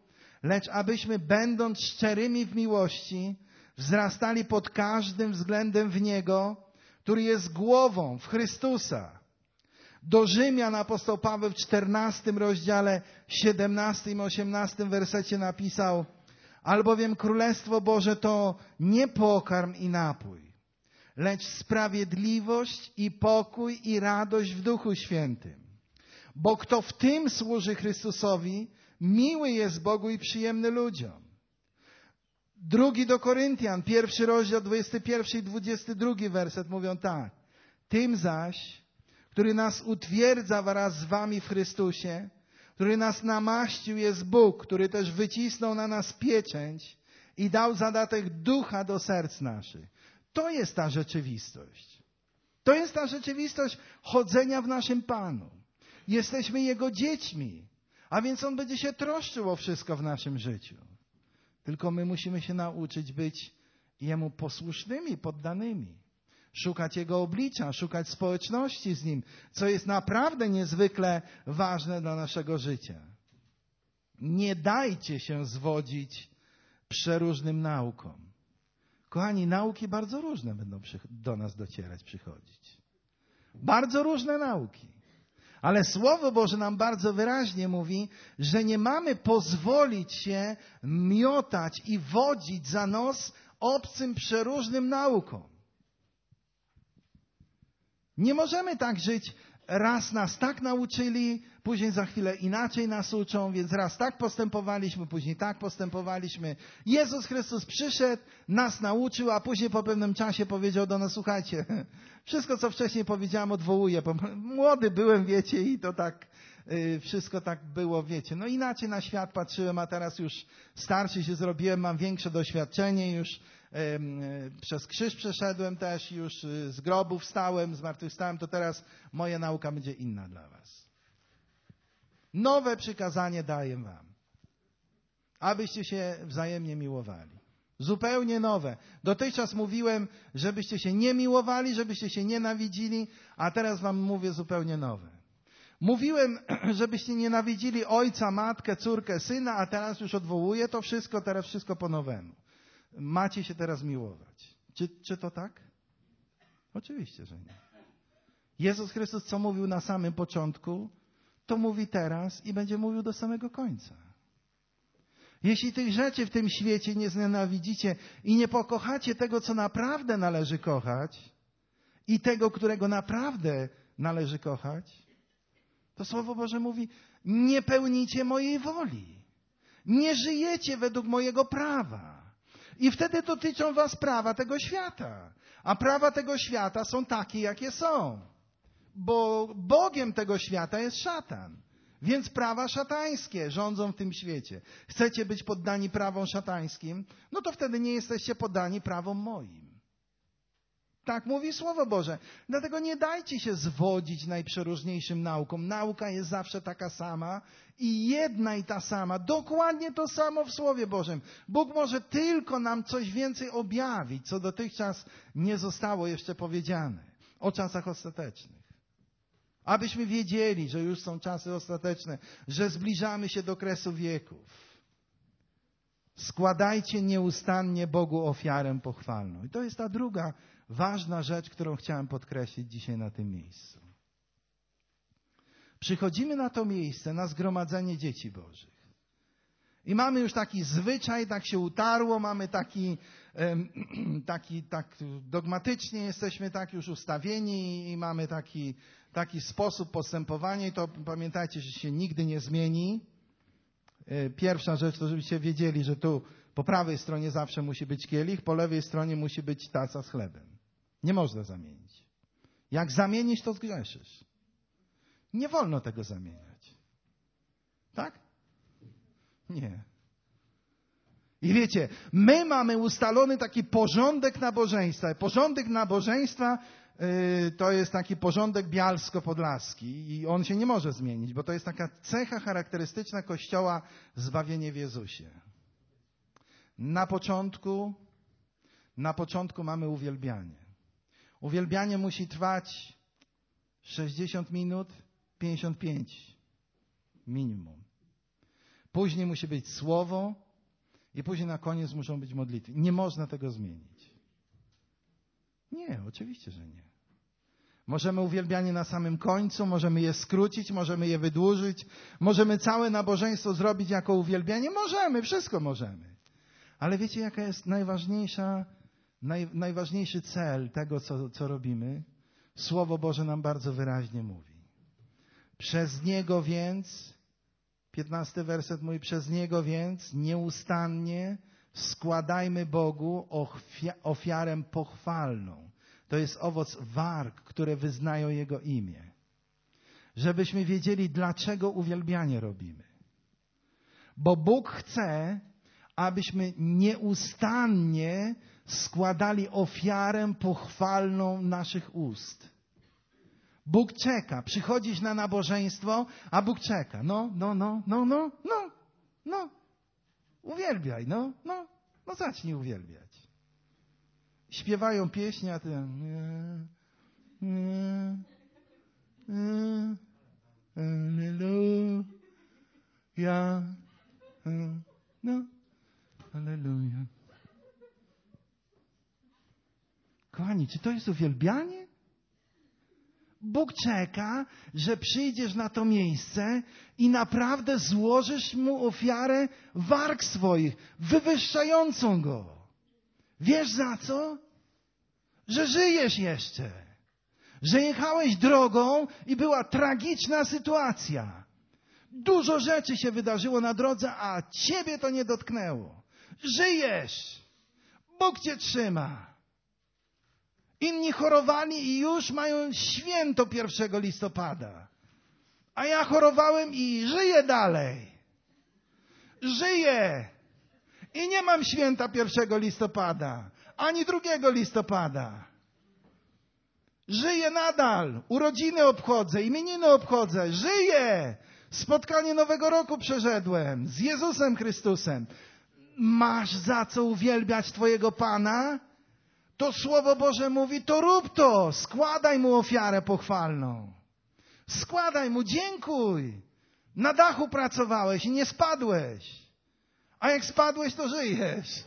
lecz abyśmy, będąc szczerymi w miłości, wzrastali pod każdym względem w Niego, który jest głową, w Chrystusa. Do Rzymian apostoł Paweł w czternastym rozdziale, siedemnastym i osiemnastym wersecie napisał: albowiem Królestwo Boże to nie pokarm i napój, lecz sprawiedliwość i pokój i radość w Duchu Świętym. Bo kto w tym służy Chrystusowi, miły jest Bogu i przyjemny ludziom. Drugi do Koryntian, pierwszy rozdział, dwudziesty pierwszy i dwudziesty drugi werset mówią tak. Tym zaś, który nas utwierdza wraz z wami w Chrystusie, który nas namaścił, jest Bóg, który też wycisnął na nas pieczęć i dał zadatek ducha do serc naszych. To jest ta rzeczywistość. To jest ta rzeczywistość chodzenia w naszym Panu. Jesteśmy Jego dziećmi, a więc On będzie się troszczył o wszystko w naszym życiu. Tylko my musimy się nauczyć być Jemu posłusznymi, poddanymi. Szukać Jego oblicza, szukać społeczności z Nim, co jest naprawdę niezwykle ważne dla naszego życia. Nie dajcie się zwodzić przeróżnym naukom. Kochani, nauki bardzo różne będą do nas docierać, przychodzić. Bardzo różne nauki. Ale Słowo Boże nam bardzo wyraźnie mówi, że nie mamy pozwolić się miotać i wodzić za nos obcym, przeróżnym naukom. Nie możemy tak żyć, raz nas tak nauczyli, później za chwilę inaczej nas uczą, więc raz tak postępowaliśmy, później tak postępowaliśmy. Jezus Chrystus przyszedł, nas nauczył, a później po pewnym czasie powiedział do nas: słuchajcie, wszystko co wcześniej powiedziałem odwołuję. Młody byłem, wiecie, i to tak, yy, wszystko tak było, wiecie. No inaczej na świat patrzyłem, a teraz już starszy się zrobiłem, mam większe doświadczenie, już przez krzyż przeszedłem też, już z grobu wstałem, zmartwychwstałem, to teraz moja nauka będzie inna dla was. Nowe przykazanie daję wam, abyście się wzajemnie miłowali. Zupełnie nowe. Dotychczas mówiłem, żebyście się nie miłowali, żebyście się nienawidzili, a teraz wam mówię zupełnie nowe. Mówiłem, żebyście nienawidzili ojca, matkę, córkę, syna, a teraz już odwołuję to wszystko, teraz wszystko po nowemu. Macie się teraz miłować. Czy, czy to tak? Oczywiście, że nie. Jezus Chrystus, co mówił na samym początku, to mówi teraz i będzie mówił do samego końca. Jeśli tych rzeczy w tym świecie nie znienawidzicie i nie pokochacie tego, co naprawdę należy kochać i tego, którego naprawdę należy kochać, to Słowo Boże mówi: nie pełnicie mojej woli. Nie żyjecie według mojego prawa. I wtedy dotyczą was prawa tego świata. A prawa tego świata są takie, jakie są. Bo Bogiem tego świata jest szatan. Więc prawa szatańskie rządzą w tym świecie. Chcecie być poddani prawom szatańskim? No to wtedy nie jesteście poddani prawom moim. Tak mówi Słowo Boże. Dlatego nie dajcie się zwodzić najprzeróżniejszym naukom. Nauka jest zawsze taka sama i jedna i ta sama. Dokładnie to samo w Słowie Bożym. Bóg może tylko nam coś więcej objawić, co dotychczas nie zostało jeszcze powiedziane o czasach ostatecznych. Abyśmy wiedzieli, że już są czasy ostateczne, że zbliżamy się do kresu wieków. Składajcie nieustannie Bogu ofiarę pochwalną. I to jest ta druga ważna rzecz, którą chciałem podkreślić dzisiaj na tym miejscu. Przychodzimy na to miejsce, na zgromadzenie dzieci Bożych. I mamy już taki zwyczaj, tak się utarło, mamy taki, taki tak dogmatycznie jesteśmy tak już ustawieni i mamy taki, taki sposób postępowania i to pamiętajcie, że się nigdy nie zmieni. Pierwsza rzecz to, żebyście wiedzieli, że tu po prawej stronie zawsze musi być kielich, po lewej stronie musi być taca z chlebem. Nie można zamienić. Jak zamienisz, to zgrzeszysz. Nie wolno tego zamieniać. Tak? Nie. I wiecie, my mamy ustalony taki porządek nabożeństwa. Porządek nabożeństwa yy, to jest taki porządek bialsko-podlaski i on się nie może zmienić, bo to jest taka cecha charakterystyczna Kościoła zbawienie w Jezusie. Na początku, na początku mamy uwielbianie. Uwielbianie musi trwać sześćdziesiąt minut, pięćdziesiąt pięć minimum. Później musi być słowo i później na koniec muszą być modlitwy. Nie można tego zmienić. Nie, oczywiście, że nie. Możemy uwielbianie na samym końcu, możemy je skrócić, możemy je wydłużyć, możemy całe nabożeństwo zrobić jako uwielbianie. Możemy, wszystko możemy. Ale wiecie, jaka jest najważniejsza, naj, najważniejszy cel tego, co, co robimy? Słowo Boże nam bardzo wyraźnie mówi. Przez Niego więc, piętnasty werset mówi, przez Niego więc nieustannie składajmy Bogu ofiarę pochwalną. To jest owoc warg, które wyznają Jego imię. Żebyśmy wiedzieli, dlaczego uwielbianie robimy. Bo Bóg chce, abyśmy nieustannie składali ofiarę pochwalną naszych ust. Bóg czeka. Przychodzisz na nabożeństwo, a Bóg czeka. No, no, no, no, no, no, no. Uwielbiaj, no, no, no zacznij uwielbiać. Śpiewają pieśni, a ty... Alleluja. No, alleluja. Kochani, czy to jest uwielbianie? Bóg czeka, że przyjdziesz na to miejsce i naprawdę złożysz Mu ofiarę warg swoich, wywyższającą Go. Wiesz za co? Że żyjesz jeszcze. Że jechałeś drogą i była tragiczna sytuacja. Dużo rzeczy się wydarzyło na drodze, a ciebie to nie dotknęło. Żyjesz. Bóg cię trzyma. Inni chorowali i już mają święto pierwszego listopada. A ja chorowałem i żyję dalej. Żyję. I nie mam święta pierwszego listopada, ani drugiego listopada. Żyję nadal. Urodziny obchodzę, imieniny obchodzę. Żyję. Spotkanie Nowego Roku przeszedłem z Jezusem Chrystusem. Masz za co uwielbiać Twojego Pana? To Słowo Boże mówi, to rób to. Składaj Mu ofiarę pochwalną. Składaj Mu, dziękuj. Na dachu pracowałeś i nie spadłeś. A jak spadłeś, to żyjesz.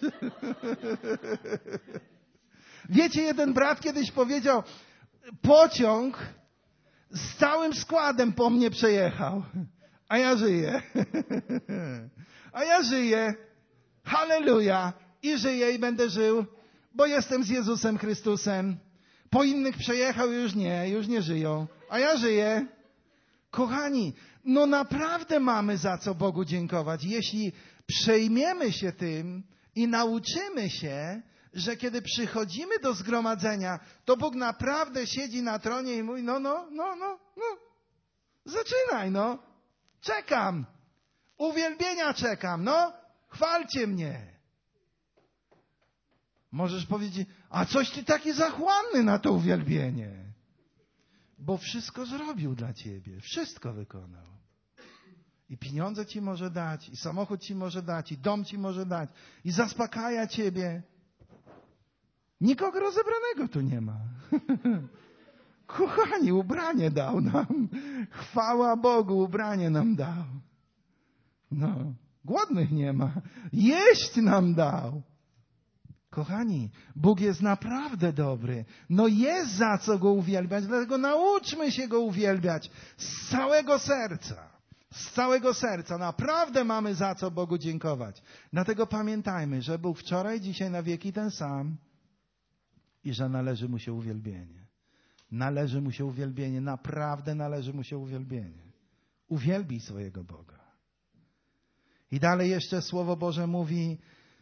Wiecie, jeden brat kiedyś powiedział, pociąg z całym składem po mnie przejechał. A ja żyję. A ja żyję. Halleluja. I żyję i będę żył, bo jestem z Jezusem Chrystusem. Po innych przejechał, już nie, już nie żyją. A ja żyję. Kochani, no naprawdę mamy za co Bogu dziękować. Jeśli przejmiemy się tym i nauczymy się, że kiedy przychodzimy do zgromadzenia, to Bóg naprawdę siedzi na tronie i mówi, no, no, no, no, no, zaczynaj, no, czekam, uwielbienia czekam, no, chwalcie mnie. Możesz powiedzieć, a coś ty taki zachłanny na to uwielbienie. Bo wszystko zrobił dla ciebie, wszystko wykonał. I pieniądze ci może dać, i samochód ci może dać, i dom ci może dać, i zaspokaja ciebie. Nikogo rozebranego tu nie ma. Kochani, ubranie dał nam. Chwała Bogu, ubranie nam dał. No, głodnych nie ma. Jeść nam dał. Kochani, Bóg jest naprawdę dobry. No jest za co Go uwielbiać, dlatego nauczmy się Go uwielbiać z całego serca. Z całego serca. Naprawdę mamy za co Bogu dziękować. Dlatego pamiętajmy, że Bóg wczoraj, dzisiaj na wieki ten sam i że należy Mu się uwielbienie. Należy Mu się uwielbienie. Naprawdę należy Mu się uwielbienie. Uwielbij swojego Boga. I dalej jeszcze Słowo Boże mówi,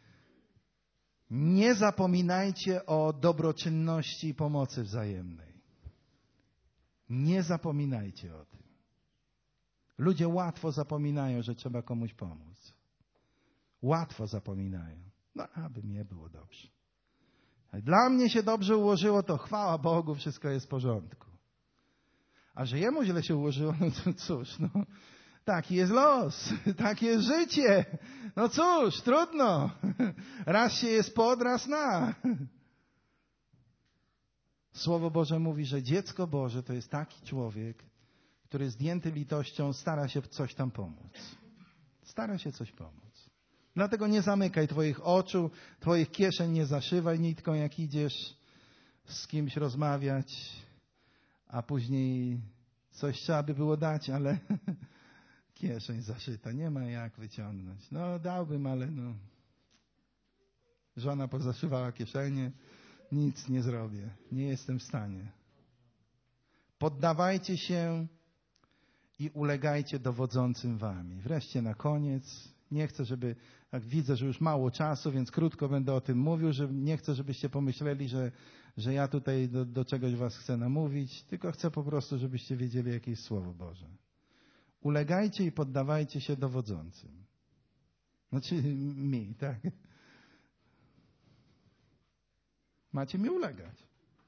nie zapominajcie o dobroczynności i pomocy wzajemnej. Nie zapominajcie o tym. Ludzie łatwo zapominają, że trzeba komuś pomóc. Łatwo zapominają. No, aby mnie było dobrze. Dla mnie się dobrze ułożyło, to chwała Bogu, wszystko jest w porządku. A że jemu źle się ułożyło, no to cóż, no, taki jest los, takie jest życie. No cóż, trudno. Raz się jest pod, raz na. Słowo Boże mówi, że dziecko Boże to jest taki człowiek, który zdjęty litością stara się w coś tam pomóc. Stara się coś pomóc. Dlatego nie zamykaj twoich oczu, twoich kieszeń nie zaszywaj nitką, jak idziesz z kimś rozmawiać, a później coś trzeba by było dać, ale kieszeń zaszyta, nie ma jak wyciągnąć. No dałbym, ale no. Żona pozaszywała kieszenie, nic nie zrobię, nie jestem w stanie. Poddawajcie się i ulegajcie dowodzącym wami. Wreszcie na koniec, nie chcę, żeby, jak widzę, że już mało czasu, więc krótko będę o tym mówił, że nie chcę, żebyście pomyśleli, że, że ja tutaj do, do czegoś was chcę namówić, tylko chcę po prostu, żebyście wiedzieli, jakie jest Słowo Boże. Ulegajcie i poddawajcie się dowodzącym. Znaczy mi, tak? Macie mi ulegać.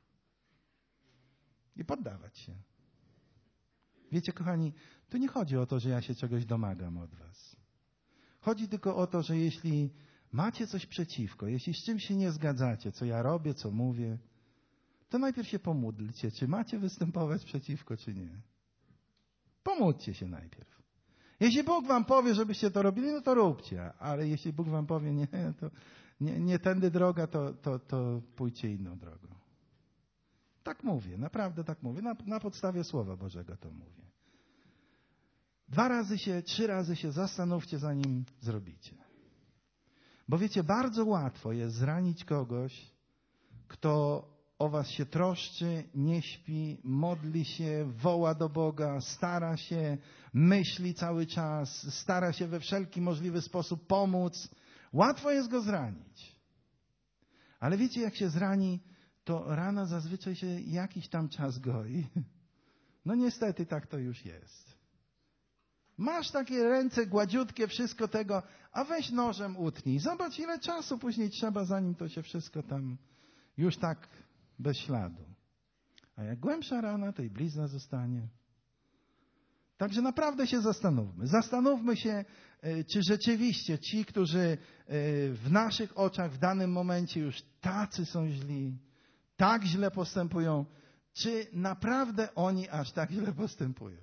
I poddawać się. Wiecie, kochani, tu nie chodzi o to, że ja się czegoś domagam od was. Chodzi tylko o to, że jeśli macie coś przeciwko, jeśli z czymś się nie zgadzacie, co ja robię, co mówię, to najpierw się pomódlcie, czy macie występować przeciwko, czy nie. Pomódlcie się najpierw. Jeśli Bóg wam powie, żebyście to robili, no to róbcie. Ale jeśli Bóg wam powie, nie, to nie, nie tędy droga, to, to, to pójdźcie inną drogą. Tak mówię, naprawdę tak mówię. Na, na podstawie Słowa Bożego to mówię. Dwa razy się, trzy razy się zastanówcie, zanim zrobicie. Bo wiecie, bardzo łatwo jest zranić kogoś, kto o was się troszczy, nie śpi, modli się, woła do Boga, stara się, myśli cały czas, stara się we wszelki możliwy sposób pomóc. Łatwo jest go zranić. Ale wiecie, jak się zrani, to rana zazwyczaj się jakiś tam czas goi. No niestety tak to już jest. Masz takie ręce gładziutkie, wszystko tego, a weź nożem utnij. Zobacz, ile czasu później trzeba, zanim to się wszystko tam już tak bez śladu. A jak głębsza rana, to i blizna zostanie. Także naprawdę się zastanówmy. Zastanówmy się, czy rzeczywiście ci, którzy w naszych oczach w danym momencie już tacy są źli, tak źle postępują, czy naprawdę oni aż tak źle postępują?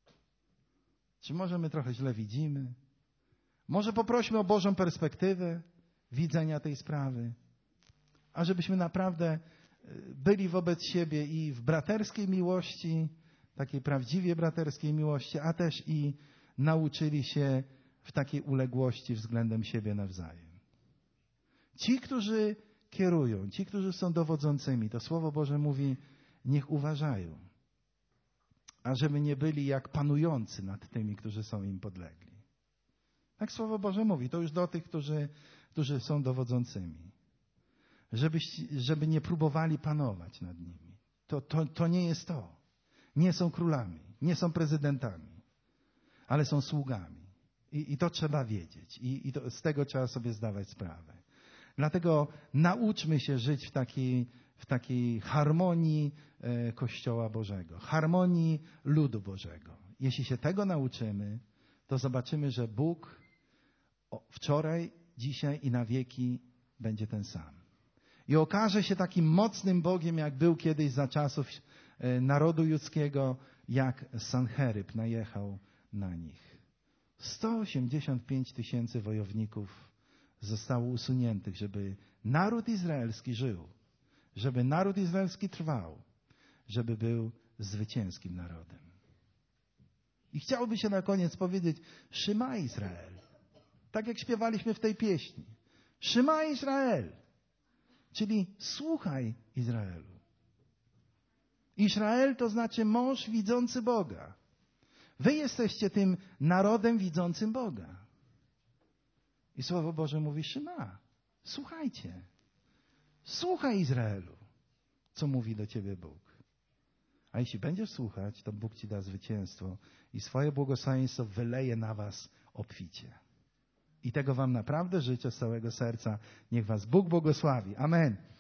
Czy może my trochę źle widzimy? Może poprośmy o Bożą perspektywę widzenia tej sprawy, a żebyśmy naprawdę byli wobec siebie i w braterskiej miłości, takiej prawdziwie braterskiej miłości, a też i nauczyli się w takiej uległości względem siebie nawzajem. Ci, którzy kierują, ci, którzy są dowodzącymi, to Słowo Boże mówi, niech uważają, ażeby nie byli jak panujący nad tymi, którzy są im podlegli. Tak Słowo Boże mówi, to już do tych, którzy, którzy są dowodzącymi. Żeby, żeby nie próbowali panować nad nimi. To, to, to nie jest to. Nie są królami, nie są prezydentami, ale są sługami. I, i to trzeba wiedzieć. I, i to, z tego trzeba sobie zdawać sprawę. Dlatego nauczmy się żyć w takiej, w takiej harmonii e, Kościoła Bożego, harmonii ludu Bożego. Jeśli się tego nauczymy, to zobaczymy, że Bóg wczoraj, dzisiaj i na wieki będzie ten sam. I okaże się takim mocnym Bogiem, jak był kiedyś za czasów narodu judzkiego, jak Sancheryb najechał na nich. sto osiemdziesiąt pięć tysięcy wojowników zostało usuniętych, żeby naród izraelski żył, żeby naród izraelski trwał, żeby był zwycięskim narodem. I chciałoby się na koniec powiedzieć, Szyma Izrael. Tak jak śpiewaliśmy w tej pieśni. Szyma Izrael. Czyli słuchaj, Izraelu. Izrael to znaczy mąż widzący Boga. Wy jesteście tym narodem widzącym Boga. I Słowo Boże mówi, Szyma, słuchajcie. Słuchaj, Izraelu, co mówi do ciebie Bóg. A jeśli będziesz słuchać, to Bóg ci da zwycięstwo i swoje błogosławieństwo wyleje na was obficie. I tego wam naprawdę życzę z całego serca. Niech was Bóg błogosławi. Amen.